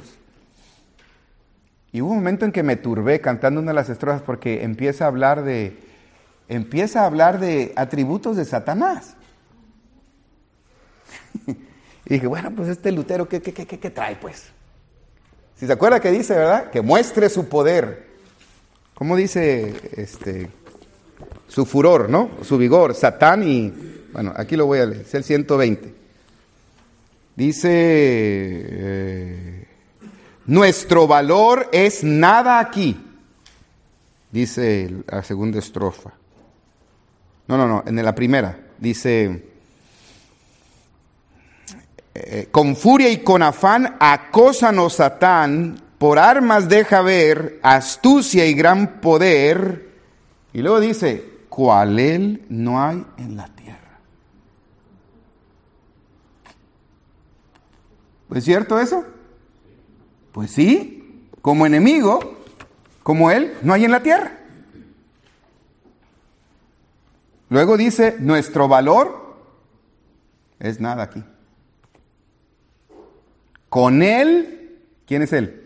Y hubo un momento en que me turbé cantando una de las estrofas porque empieza a hablar de atributos de Satanás. Y dije, bueno, pues este Lutero, ¿qué trae, pues? Si se acuerda que dice, ¿verdad? Que muestre su poder. ¿Cómo dice su furor, ¿no? Su vigor, Satán y... Bueno, aquí lo voy a leer, es el 120. Dice, nuestro valor es nada aquí. Dice la segunda estrofa. No, en la primera. Dice, con furia y con afán acósanos Satán, por armas deja ver astucia y gran poder. Y luego dice, cual él no hay en la tierra. ¿Es cierto eso? Pues sí, como enemigo, como él, no hay en la tierra. Luego dice, nuestro valor es nada aquí. Con él, ¿quién es él?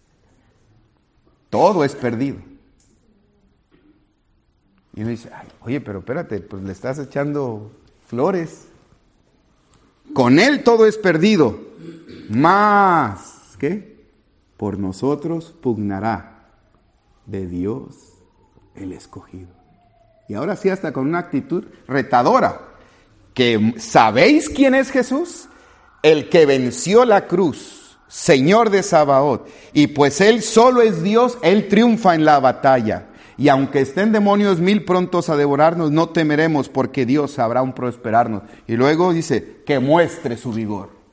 Todo es perdido. Y uno dice, ay, oye, pero espérate, pues le estás echando flores. Con él todo es perdido. Más, ¿qué? Por nosotros pugnará de Dios el escogido. Y ahora sí, hasta con una actitud retadora. Que ¿sabéis quién es Jesús? El que venció la cruz, Señor de Sabaoth. Y pues Él solo es Dios, Él triunfa en la batalla. Y aunque estén demonios 1000 prontos a devorarnos, no temeremos porque Dios sabrá aún prosperarnos. Y luego dice, que muestre su vigor.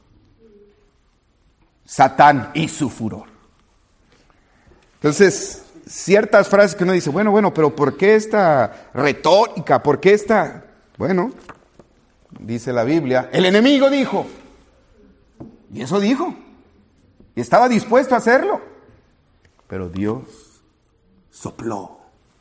Satán y su furor. Entonces, ciertas frases que uno dice, bueno, pero ¿por qué esta retórica? ¿Por qué esta? Bueno, dice la Biblia, el enemigo dijo. Y eso dijo. Y estaba dispuesto a hacerlo. Pero Dios sopló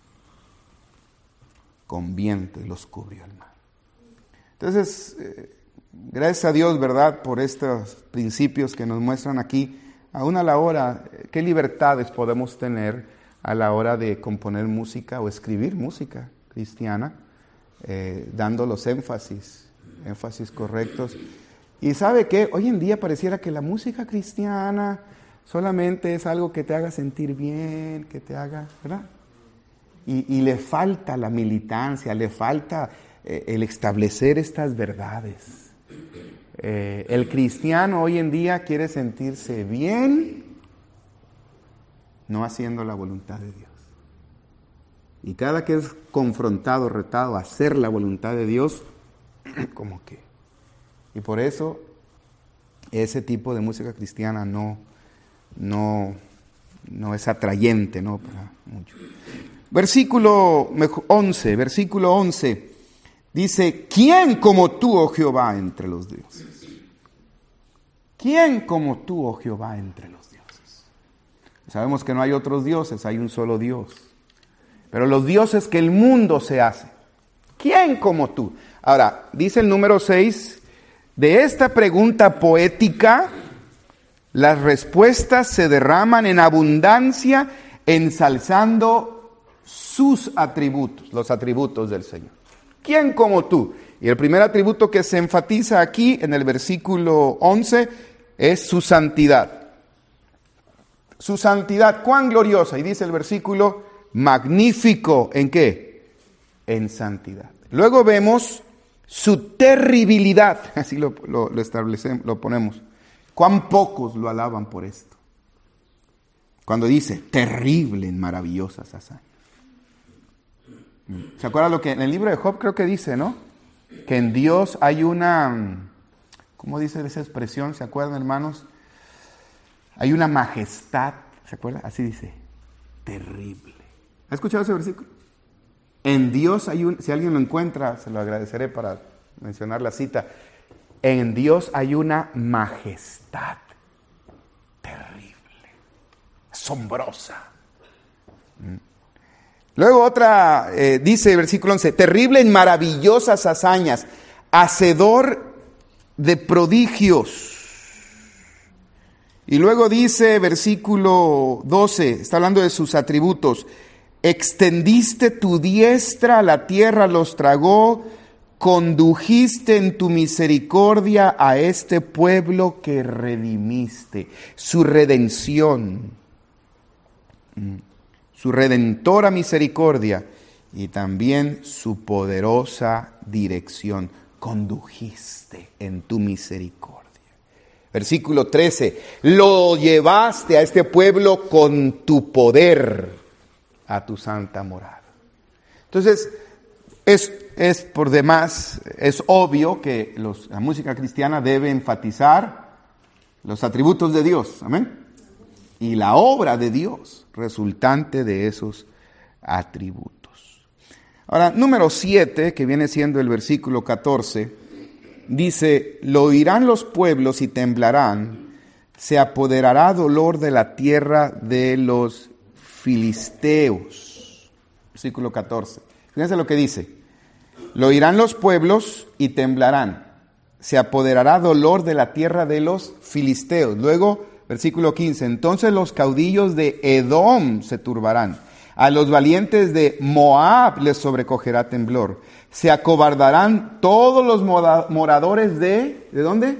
con viento y los cubrió el mar. Entonces, gracias a Dios, ¿verdad?, por estos principios que nos muestran aquí, aún a la hora, qué libertades podemos tener a la hora de componer música o escribir música cristiana, dando los énfasis correctos. Y ¿sabe qué? Hoy en día pareciera que la música cristiana solamente es algo que te haga sentir bien, que te haga, ¿verdad? Y le falta la militancia, le falta el establecer estas verdades. El cristiano hoy en día quiere sentirse bien, no haciendo la voluntad de Dios. Y cada que es confrontado, retado a hacer la voluntad de Dios, como que... Y por eso ese tipo de música cristiana no es atrayente, ¿no? Para muchos. Versículo 11, dice, ¿quién como tú, oh Jehová, entre los dioses? ¿Quién como tú, oh Jehová, entre los dioses? Sabemos que no hay otros dioses, hay un solo Dios. Pero los dioses que el mundo se hace, ¿quién como tú? Ahora, dice el número 6, de esta pregunta poética, las respuestas se derraman en abundancia, ensalzando sus atributos, los atributos del Señor. ¿Quién como tú? Y el primer atributo que se enfatiza aquí en el versículo 11 es su santidad. Su santidad, cuán gloriosa. Y dice el versículo, magnífico, ¿en qué? En santidad. Luego vemos su terribilidad, así lo establecemos, lo ponemos. Cuán pocos lo alaban por esto. Cuando dice, terrible en maravillosas hazañas. ¿Se acuerdan lo que en el libro de Job creo que dice, no? Que en Dios hay una, ¿cómo dice esa expresión? ¿Se acuerdan, hermanos? Hay una majestad, ¿se acuerdan? Así dice, terrible. ¿Ha escuchado ese versículo? En Dios hay si alguien lo encuentra, se lo agradeceré para mencionar la cita. En Dios hay una majestad terrible, asombrosa. Luego otra, dice versículo 11, terrible en maravillosas hazañas, hacedor de prodigios. Y luego dice versículo 12, está hablando de sus atributos, extendiste tu diestra, la tierra los tragó, condujiste en tu misericordia a este pueblo que redimiste, su redención. Su redentora misericordia y también su poderosa dirección. Condujiste en tu misericordia. Versículo 13. Lo llevaste a este pueblo con tu poder a tu santa morada. Entonces, es por demás, es obvio que la música cristiana debe enfatizar los atributos de Dios. Amén. Y la obra de Dios resultante de esos atributos. Ahora, número 7, que viene siendo el versículo 14, dice, lo oirán los pueblos y temblarán, se apoderará dolor de la tierra de los filisteos. Versículo 14. Fíjense lo que dice, lo oirán los pueblos y temblarán, se apoderará dolor de la tierra de los filisteos. Luego, versículo 15, entonces los caudillos de Edom se turbarán, a los valientes de Moab les sobrecogerá temblor, se acobardarán todos los moradores ¿de dónde?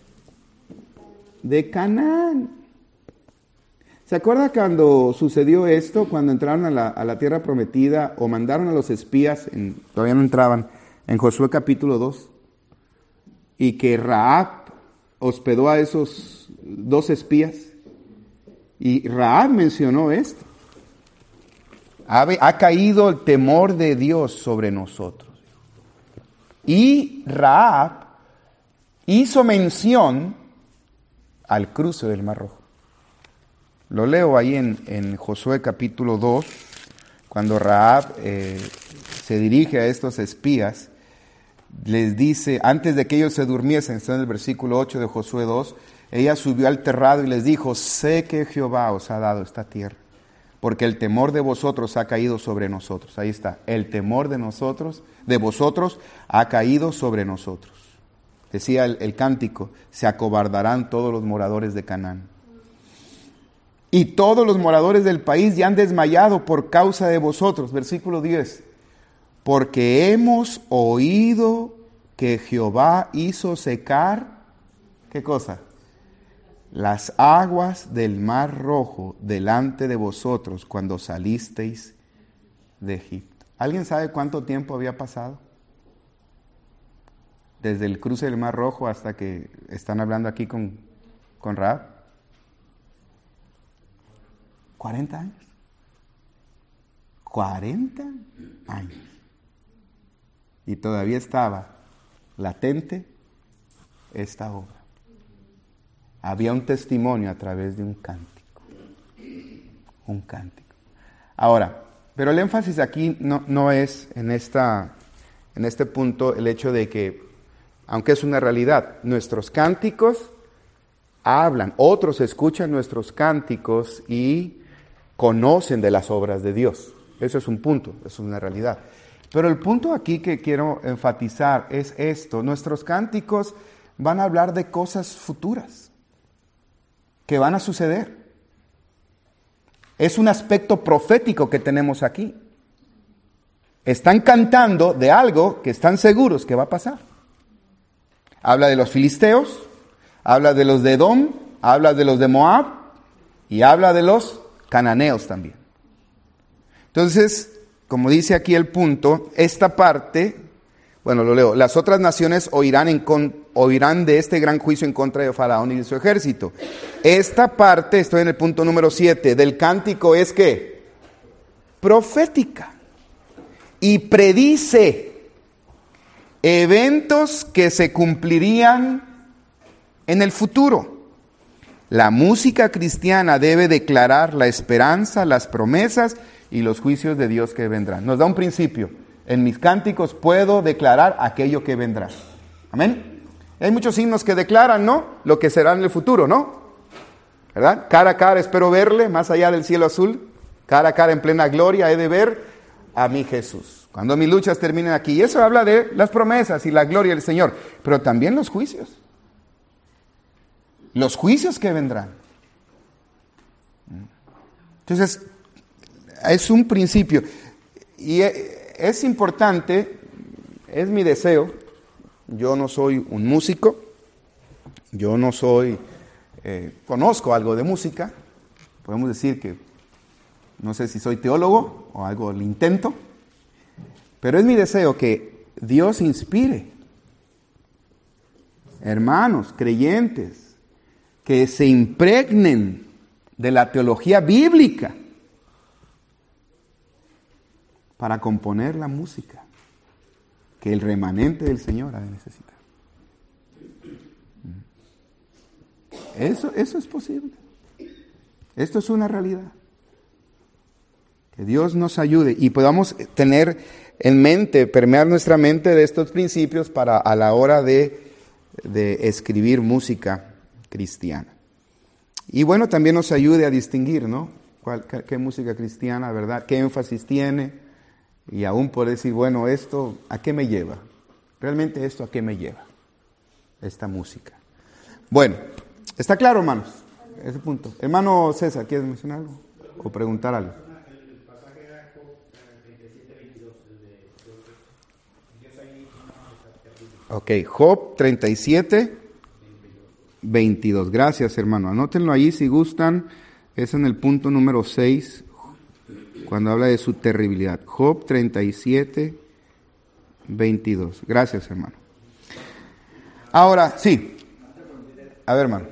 De Canaán. ¿Se acuerda cuando sucedió esto, cuando entraron a la tierra prometida o mandaron a los espías, todavía no entraban, en Josué capítulo 2, y que Rahab hospedó a esos 2 espías? Y Rahab mencionó esto. Ha caído el temor de Dios sobre nosotros. Y Rahab hizo mención al cruce del Mar Rojo. Lo leo ahí en Josué capítulo 2, cuando Rahab se dirige a estos espías, les dice, antes de que ellos se durmiesen, está en el versículo 8 de Josué 2, ella subió al terrado y les dijo, sé que Jehová os ha dado esta tierra, porque el temor de vosotros ha caído sobre nosotros. Ahí está, el temor de vosotros ha caído sobre nosotros. Decía el cántico, se acobardarán todos los moradores de Canaán. Y todos los moradores del país ya han desmayado por causa de vosotros. Versículo 10. Porque hemos oído que Jehová hizo secar, ¿qué cosa? Las aguas del Mar Rojo delante de vosotros cuando salisteis de Egipto. ¿Alguien sabe cuánto tiempo había pasado? Desde el cruce del Mar Rojo hasta que están hablando aquí con Rahab. 40 años. 40 años. Y todavía estaba latente esta obra. Había un testimonio a través de un cántico. Un cántico. Ahora, pero el énfasis aquí no es en este punto el hecho de que, aunque es una realidad, nuestros cánticos hablan, otros escuchan nuestros cánticos y conocen de las obras de Dios. Eso es un punto, eso es una realidad. Pero el punto aquí que quiero enfatizar es esto: nuestros cánticos van a hablar de cosas futuras que van a suceder. Es un aspecto profético que tenemos aquí. Están cantando de algo que están seguros que va a pasar. Habla de los filisteos, habla de los de Edom, habla de los de Moab y habla de los cananeos también. Entonces, como dice aquí el punto, esta parte, bueno, lo leo: las otras naciones oirán de este gran juicio en contra de Faraón y de su ejército. Esta parte, estoy en el punto número 7, del cántico es ¿qué? Profética. Y predice eventos que se cumplirían en el futuro. La música cristiana debe declarar la esperanza, las promesas y los juicios de Dios que vendrán. Nos da un principio: en mis cánticos puedo declarar aquello que vendrá. Amén. Hay muchos himnos que declaran, ¿no?, lo que será en el futuro, ¿no? ¿Verdad? Cara a cara espero verle, más allá del cielo azul. Cara a cara en plena gloria he de ver a mi Jesús. Cuando mis luchas terminen aquí. Y eso habla de las promesas y la gloria del Señor. Pero también los juicios. Los juicios que vendrán. Entonces, es un principio. Y es importante, es mi deseo. Yo no soy un músico. Yo no soy... conozco algo de música. Podemos decir que no sé si soy teólogo o algo lo intento. Pero es mi deseo que Dios inspire hermanos, creyentes, que se impregnen de la teología bíblica para componer la música que el remanente del Señor ha de necesitar. Eso es posible. Esto es una realidad. Que Dios nos ayude y podamos tener en mente, permear nuestra mente de estos principios para a la hora de escribir música cristiana. Y bueno, también nos ayude a distinguir, ¿no? ¿Qué música cristiana, verdad? ¿Qué énfasis tiene? Y aún poder decir, bueno, ¿esto a qué me lleva? ¿Realmente esto a qué me lleva? Esta música. Bueno, ¿está claro, hermanos? Ese punto. Hermano César, ¿quieres mencionar algo? ¿O preguntar algo? El pasaje era Job 37:22. Ok, Job 37:22. Gracias, hermano. Anótenlo ahí si gustan. Es en el punto número 6, cuando habla de su terribilidad. Job 37:22. Gracias, hermano. Ahora, sí. A ver, hermano.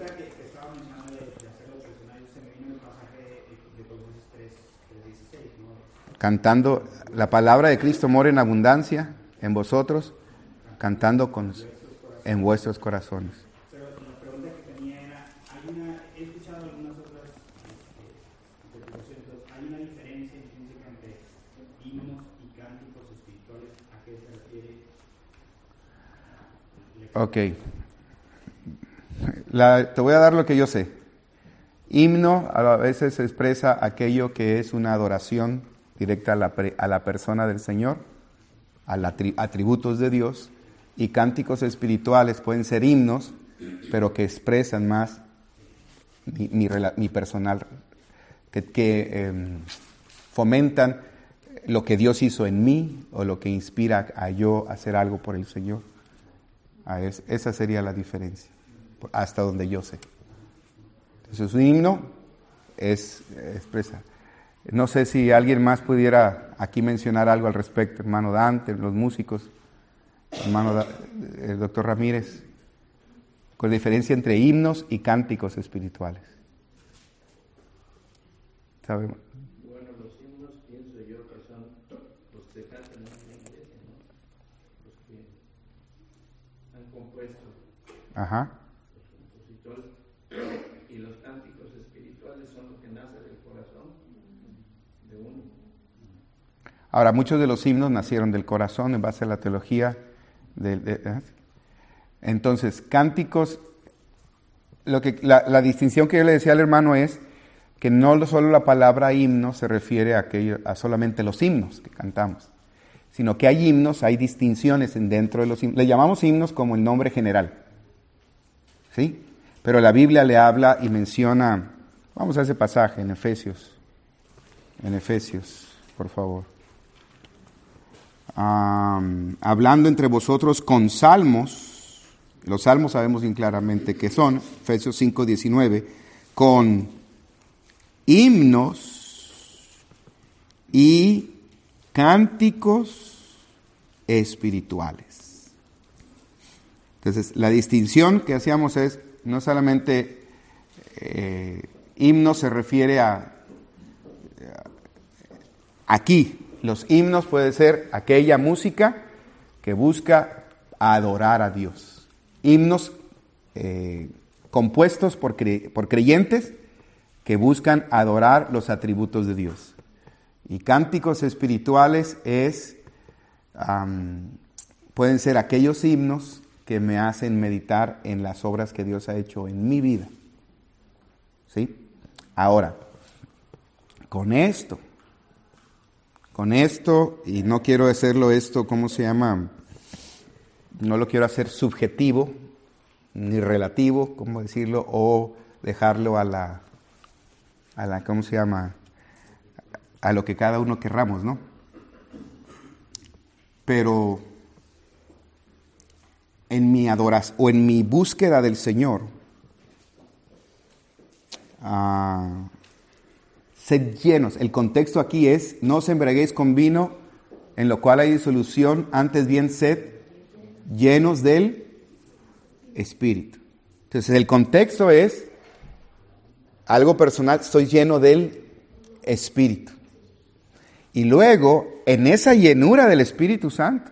Cantando, la palabra de Cristo mora en abundancia en vosotros, cantando en vuestros corazones. Pero la pregunta que tenía era, he escuchado algunas otras interpretaciones, ¿hay una diferencia intrínseca entre himnos y cánticos espirituales? ¿A qué se refiere? Ok. Te voy a dar lo que yo sé. Himno a veces expresa aquello que es una adoración directa a la persona del Señor, a los atributos de Dios, y cánticos espirituales pueden ser himnos, pero que expresan más mi personal, que fomentan lo que Dios hizo en mí, o lo que inspira a yo hacer algo por el Señor. Esa sería la diferencia, hasta donde yo sé. Entonces un himno expresa. No sé si alguien más pudiera aquí mencionar algo al respecto, hermano Dante, los músicos, el doctor Ramírez, con la diferencia entre himnos y cánticos espirituales. ¿Sabe? Bueno, los himnos, pienso yo, que compuestos. Ajá. Los compositores y los cánticos espirituales son lo que nace del corazón de uno. Ahora, muchos de los himnos nacieron del corazón en base a la teología. Entonces, cánticos, la distinción que yo le decía al hermano es que no solo la palabra himno se refiere a solamente los himnos que cantamos, sino que hay himnos, hay distinciones dentro de los himnos. Le llamamos himnos como el nombre general, ¿sí? Pero la Biblia le habla y menciona, vamos a ese pasaje en Efesios, por favor. Hablando entre vosotros con salmos, los salmos sabemos bien claramente que son, Efesios 5:19, con himnos y cánticos espirituales. Entonces, la distinción que hacíamos es, no solamente himnos se refiere aquí. Los himnos puede ser aquella música que busca adorar a Dios. Himnos compuestos por creyentes que buscan adorar los atributos de Dios. Y cánticos espirituales pueden ser aquellos himnos que me hacen meditar en las obras que Dios ha hecho en mi vida. ¿Sí? Ahora, con esto, y no quiero hacerlo esto, ¿cómo se llama? No lo quiero hacer subjetivo, ni relativo, ¿cómo decirlo? O dejarlo a la ¿cómo se llama? A lo que cada uno querramos, ¿no? Pero en mi adoración o en mi búsqueda del Señor, sed llenos. El contexto aquí es, no os embriaguéis con vino, en lo cual hay disolución, antes bien sed llenos del Espíritu. Entonces el contexto es algo personal, estoy lleno del Espíritu. Y luego, en esa llenura del Espíritu Santo,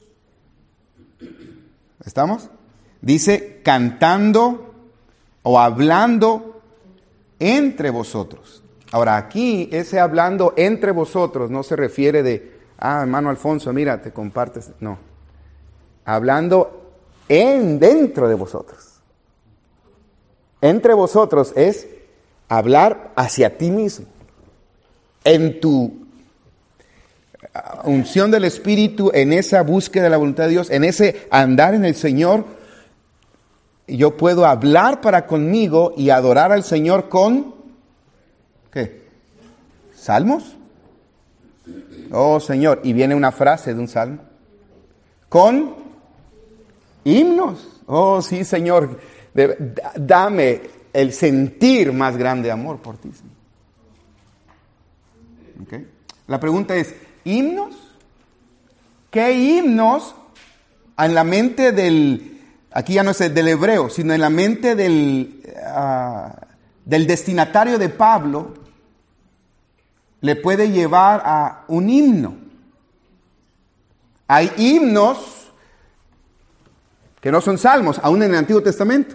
¿estamos? Dice, cantando o hablando entre vosotros. Ahora, aquí, ese hablando entre vosotros no se refiere de, hermano Alfonso, mira, te compartes. No. Hablando dentro de vosotros. Entre vosotros es hablar hacia ti mismo. En tu unción del Espíritu, en esa búsqueda de la voluntad de Dios, en ese andar en el Señor, yo puedo hablar para conmigo y adorar al Señor con ¿qué? ¿Salmos? Oh Señor, y viene una frase de un salmo. Con himnos. Oh sí, Señor, dame el sentir más grande amor por ti. ¿Okay? La pregunta es, ¿himnos? ¿Qué himnos en la mente aquí ya no es del hebreo, sino en la mente del destinatario de Pablo, le puede llevar a un himno? Hay himnos que no son salmos, aún en el Antiguo Testamento.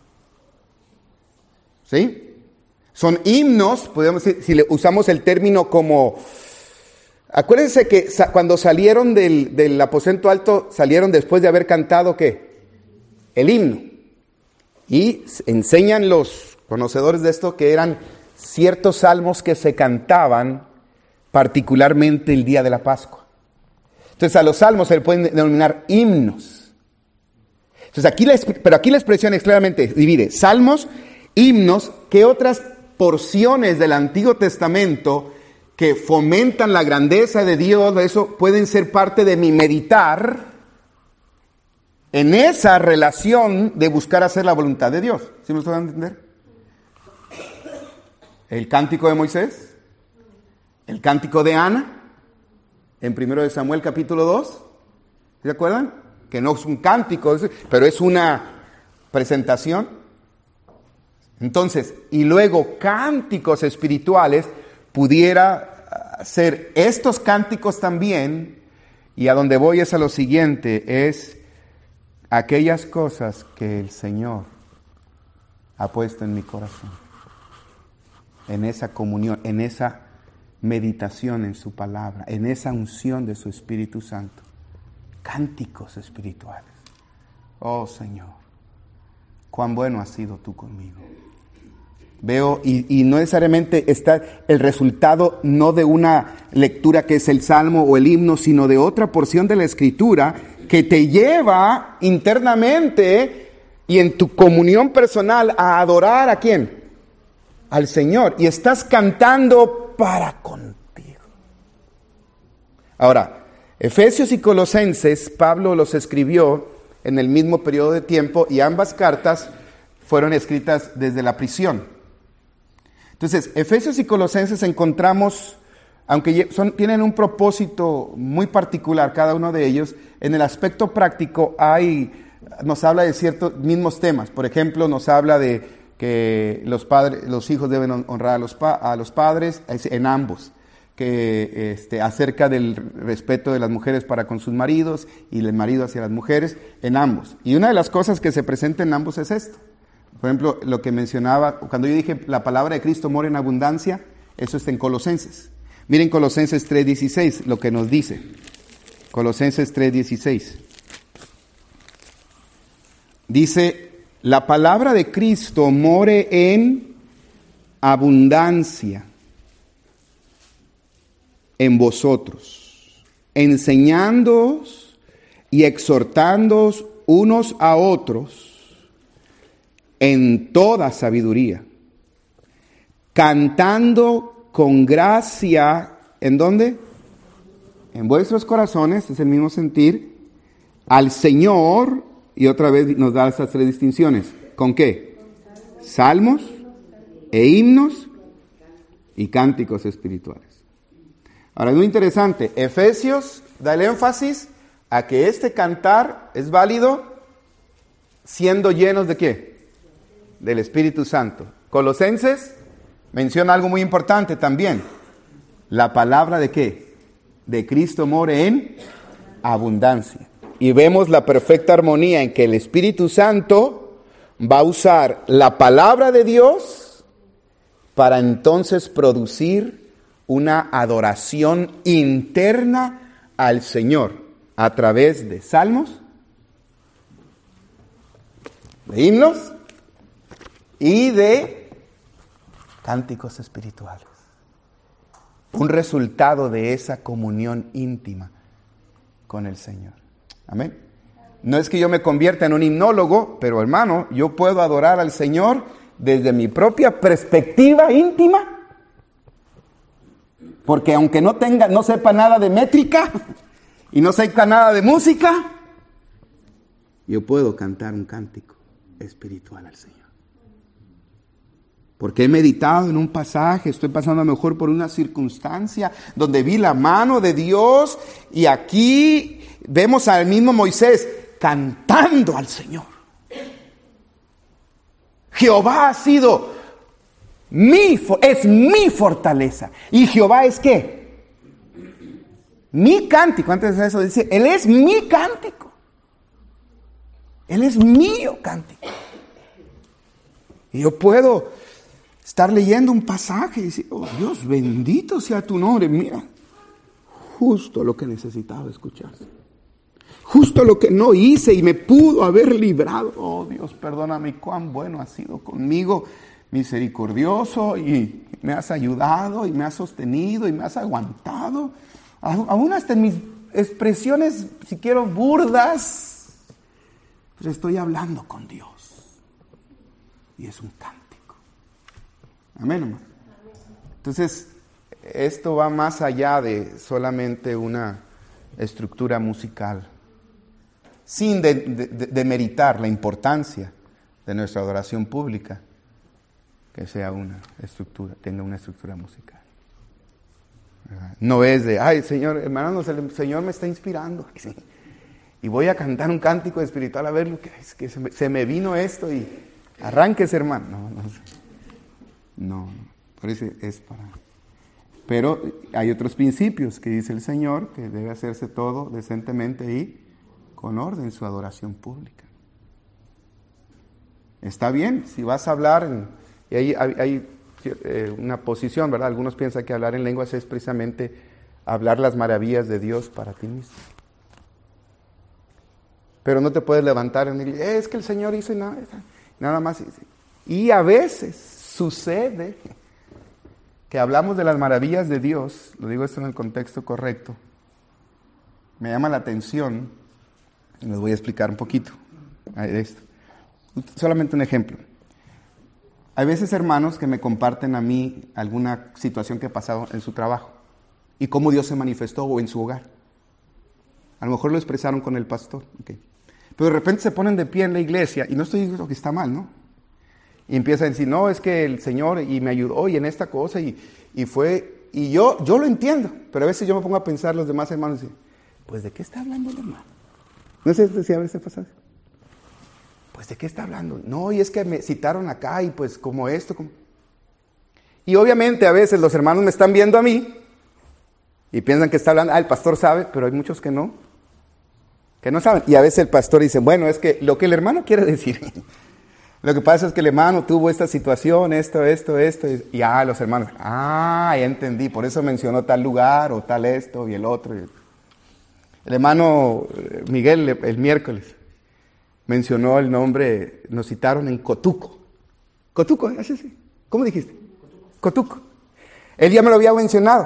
¿Sí? Son himnos, podemos decir, si usamos el término como... Acuérdense que cuando salieron del aposento alto, salieron después de haber cantado, ¿qué? El himno. Y enseñan los conocedores de esto que eran ciertos salmos que se cantaban particularmente el día de la Pascua. Entonces a los salmos se le pueden denominar himnos. Entonces pero aquí la expresión es claramente divide salmos, himnos. ¿Qué otras porciones del Antiguo Testamento que fomentan la grandeza de Dios, eso pueden ser parte de mi meditar en esa relación de buscar hacer la voluntad de Dios? ¿Sí me están a entender? El cántico de Moisés, el cántico de Ana, en 1 Samuel capítulo 2, ¿se acuerdan? Que no es un cántico, pero es una presentación. Entonces, y luego cánticos espirituales, pudiera ser estos cánticos también, y a donde voy es a lo siguiente, es aquellas cosas que el Señor ha puesto en mi corazón, en esa comunión, en esa meditación en su palabra, en esa unción de su Espíritu Santo. Cánticos espirituales. Oh Señor, cuán bueno has sido tú conmigo. Veo, y no necesariamente está el resultado no de una lectura que es el Salmo o el himno, sino de otra porción de la Escritura que te lleva internamente y en tu comunión personal a adorar ¿a quién? Al Señor. Y estás cantando para contigo. Ahora, Efesios y Colosenses, Pablo los escribió en el mismo periodo de tiempo y ambas cartas fueron escritas desde la prisión. Entonces, Efesios y Colosenses encontramos, aunque tienen un propósito muy particular cada uno de ellos, en el aspecto práctico nos habla de ciertos mismos temas. Por ejemplo, nos habla de que los hijos deben honrar a los padres en ambos, que acerca del respeto de las mujeres para con sus maridos y el marido hacia las mujeres en ambos. Y una de las cosas que se presenta en ambos es esto. Por ejemplo, lo que mencionaba, cuando yo dije la palabra de Cristo mora en abundancia, eso está en Colosenses. Miren Colosenses 3:16, lo que nos dice. Colosenses 3:16. Dice, la palabra de Cristo more en abundancia en vosotros, enseñándoos y exhortándoos unos a otros en toda sabiduría, cantando con gracia, ¿en dónde? En vuestros corazones, es el mismo sentir, al Señor, y otra vez nos da esas tres distinciones. ¿Con qué? Salmos e himnos y cánticos espirituales. Ahora es muy interesante, Efesios da el énfasis a que este cantar es válido siendo llenos ¿de qué? Del Espíritu Santo. Colosenses menciona algo muy importante también. La palabra ¿de qué? De Cristo more en abundancia. Y vemos la perfecta armonía en que el Espíritu Santo va a usar la palabra de Dios para entonces producir una adoración interna al Señor a través de salmos, de himnos y de cánticos espirituales. Un resultado de esa comunión íntima con el Señor. Amén. No es que yo me convierta en un himnólogo, pero hermano, yo puedo adorar al Señor desde mi propia perspectiva íntima. Porque aunque no sepa nada de métrica y no sepa nada de música, yo puedo cantar un cántico espiritual al Señor. Porque he meditado en un pasaje, estoy pasando a lo mejor por una circunstancia donde vi la mano de Dios y aquí vemos al mismo Moisés cantando al Señor. Jehová ha sido es mi fortaleza. ¿Y Jehová es qué? Mi cántico. Antes de eso dice, Él es mi cántico. Él es mío cántico. Y yo puedo estar leyendo un pasaje y decir, oh Dios, bendito sea tu nombre. Mira, justo lo que necesitaba escucharse. Justo lo que no hice y me pudo haber librado. Oh Dios, perdóname, cuán bueno has sido conmigo, misericordioso, y me has ayudado y me has sostenido y me has aguantado. Aún hasta en mis expresiones, si quiero, burdas, pues estoy hablando con Dios. Y es un cántico. Amén, hermano. Entonces, esto va más allá de solamente una estructura musical, sin demeritar la importancia de nuestra adoración pública, que sea una estructura, tenga una estructura musical. No es de, ay Señor, hermanos, el Señor me está inspirando, sí, y voy a cantar un cántico espiritual, a ver lo que es, que se me vino esto y arránquese, hermano. No, por eso es para... Pero hay otros principios que dice el Señor, que debe hacerse todo decentemente y con orden su adoración pública. Está bien, si vas a hablar, y hay una posición, ¿verdad? Algunos piensan que hablar en lenguas es precisamente hablar las maravillas de Dios para ti mismo. Pero no te puedes levantar en el, es que el Señor hizo nada más. Y a veces sucede que hablamos de las maravillas de Dios, lo digo esto en el contexto correcto, me llama la atención, y les voy a explicar un poquito de esto. Solamente un ejemplo. Hay veces hermanos que me comparten a mí alguna situación que ha pasado en su trabajo y cómo Dios se manifestó o en su hogar. A lo mejor lo expresaron con el pastor, okay. Pero de repente se ponen de pie en la iglesia, y no estoy diciendo que está mal, ¿no? Y empiezan a decir, no, es que el Señor y me ayudó y en esta cosa y fue, y yo lo entiendo, pero a veces yo me pongo a pensar los demás hermanos y digo, pues ¿de qué está hablando el hermano? No sé si a veces pasa. Pues ¿de qué está hablando? No, y es que me citaron acá y pues como esto. Y obviamente a veces los hermanos me están viendo a mí y piensan que está hablando, el pastor sabe, pero hay muchos que no saben. Y a veces el pastor dice, bueno, es que lo que el hermano quiere decir, lo que pasa es que el hermano tuvo esta situación, esto, y los hermanos, ya entendí, por eso mencionó tal lugar o tal esto y el otro. El hermano Miguel el miércoles mencionó el nombre, nos citaron en Cotuco. Cotuco, ¿es así? ¿Cómo dijiste? Cotuco. Él ya me lo había mencionado.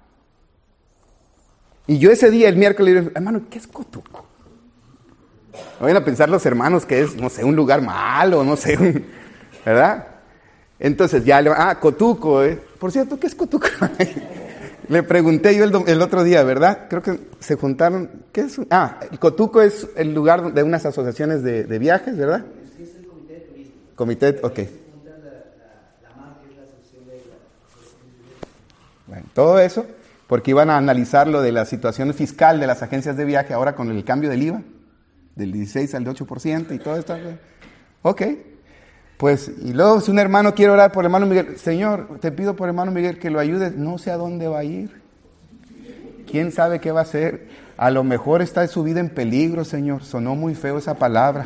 Y yo ese día, el miércoles, le dije, hermano, ¿qué es Cotuco? No vayan a pensar los hermanos que es, no sé, un lugar malo, no sé, ¿verdad? Entonces ya, Cotuco, Por cierto, ¿qué es Cotuco? Le pregunté yo el otro día, ¿verdad? Creo que se juntaron, ¿qué es? El Cotuco es el lugar de unas asociaciones de viajes, ¿verdad? Sí, es el comité de turismo. Comité, ok. La MAG es la asociación de Bueno, todo eso, porque iban a analizar lo de la situación fiscal de las agencias de viaje ahora con el cambio del IVA, del 16 al 8% y todo esto. Ok. Pues, y luego si un hermano quiere orar por el hermano Miguel, Señor, te pido por el hermano Miguel que lo ayudes, no sé a dónde va a ir. ¿Quién sabe qué va a hacer? A lo mejor está su vida en peligro, Señor. Sonó muy feo esa palabra.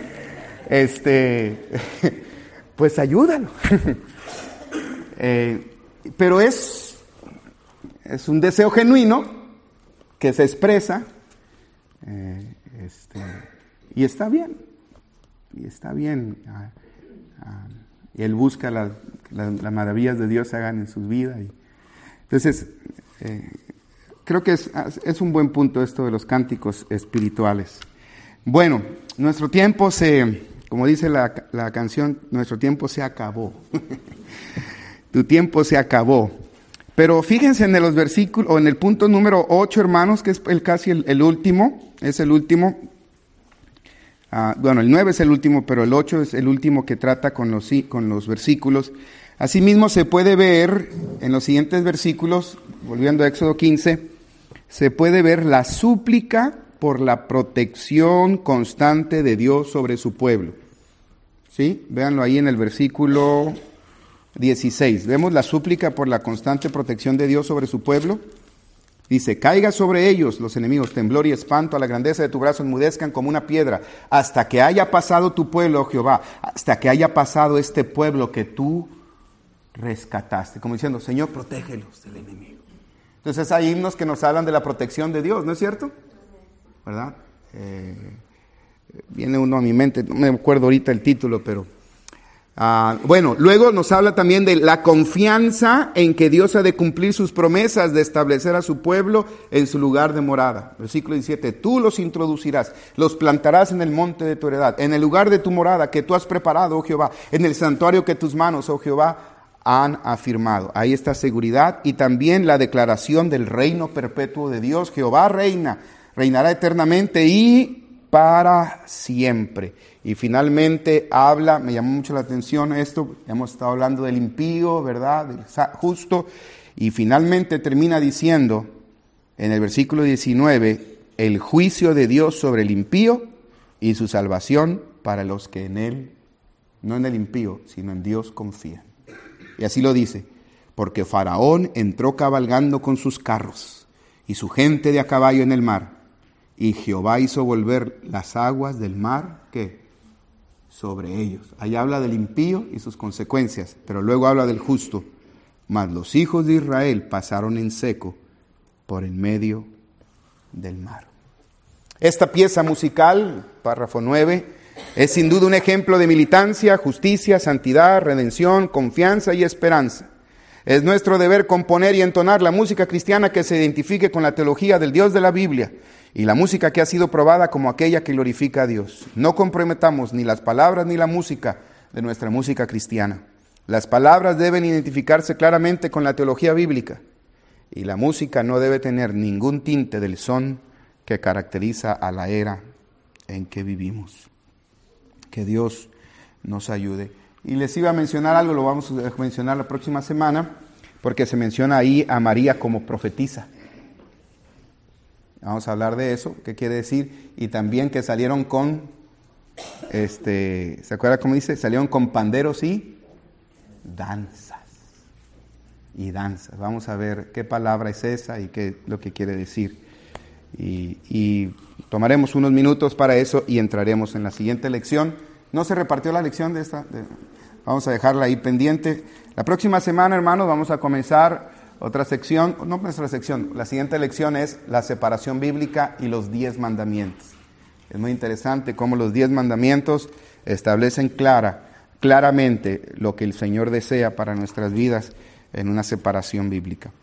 Pues ayúdalo. Pero es un deseo genuino que se expresa y está bien. Y está bien. Y él busca las maravillas de Dios se hagan en sus vidas. Entonces, creo que es un buen punto esto de los cánticos espirituales. Bueno, nuestro tiempo como dice la canción, nuestro tiempo se acabó. Tu tiempo se acabó. Pero fíjense en los versículos, o en el punto número 8, hermanos, que es casi el último, es el último. El 9 es el último, pero el 8 es el último que trata con los versículos. Asimismo se puede ver en los siguientes versículos, volviendo a Éxodo 15, se puede ver la súplica por la protección constante de Dios sobre su pueblo. ¿Sí? Véanlo ahí en el versículo 16. Vemos la súplica por la constante protección de Dios sobre su pueblo. Dice, caiga sobre ellos los enemigos, temblor y espanto, a la grandeza de tu brazo enmudezcan como una piedra, hasta que haya pasado tu pueblo, oh Jehová, hasta que haya pasado este pueblo que tú rescataste. Como diciendo, Señor, protégelos del enemigo. Entonces hay himnos que nos hablan de la protección de Dios, ¿no es cierto? ¿Verdad? Viene uno a mi mente, no me acuerdo ahorita el título, pero... luego nos habla también de la confianza en que Dios ha de cumplir sus promesas de establecer a su pueblo en su lugar de morada. Versículo 17, tú los introducirás, los plantarás en el monte de tu heredad, en el lugar de tu morada que tú has preparado, oh Jehová, en el santuario que tus manos, oh Jehová, han afirmado. Ahí está seguridad y también la declaración del reino perpetuo de Dios. Jehová reinará eternamente y para siempre. Y finalmente me llamó mucho la atención esto, hemos estado hablando del impío, ¿verdad? Del justo, y finalmente termina diciendo en el versículo 19, el juicio de Dios sobre el impío y su salvación para los que en él, no en el impío, sino en Dios confían. Y así lo dice, porque Faraón entró cabalgando con sus carros y su gente de a caballo en el mar, y Jehová hizo volver las aguas del mar, ¿qué? Sobre ellos. Ahí habla del impío y sus consecuencias, pero luego habla del justo. Mas los hijos de Israel pasaron en seco por en medio del mar. Esta pieza musical, párrafo 9, es sin duda un ejemplo de militancia, justicia, santidad, redención, confianza y esperanza. Es nuestro deber componer y entonar la música cristiana que se identifique con la teología del Dios de la Biblia y la música que ha sido probada como aquella que glorifica a Dios. No comprometamos ni las palabras ni la música de nuestra música cristiana. Las palabras deben identificarse claramente con la teología bíblica y la música no debe tener ningún tinte del son que caracteriza a la era en que vivimos. Que Dios nos ayude. Y les iba a mencionar algo, lo vamos a mencionar la próxima semana, porque se menciona ahí a María como profetisa. Vamos a hablar de eso, qué quiere decir, y también que salieron con, ¿se acuerda cómo dice? Salieron con panderos y danzas. Y danzas. Vamos a ver qué palabra es esa y qué lo que quiere decir. Y tomaremos unos minutos para eso y entraremos en la siguiente lección. No se repartió la lección de esta, vamos a dejarla ahí pendiente. La próxima semana, hermanos, vamos a comenzar otra sección, no nuestra sección, la siguiente lección es la separación bíblica y los 10 mandamientos. Es muy interesante cómo los 10 mandamientos establecen claramente lo que el Señor desea para nuestras vidas en una separación bíblica.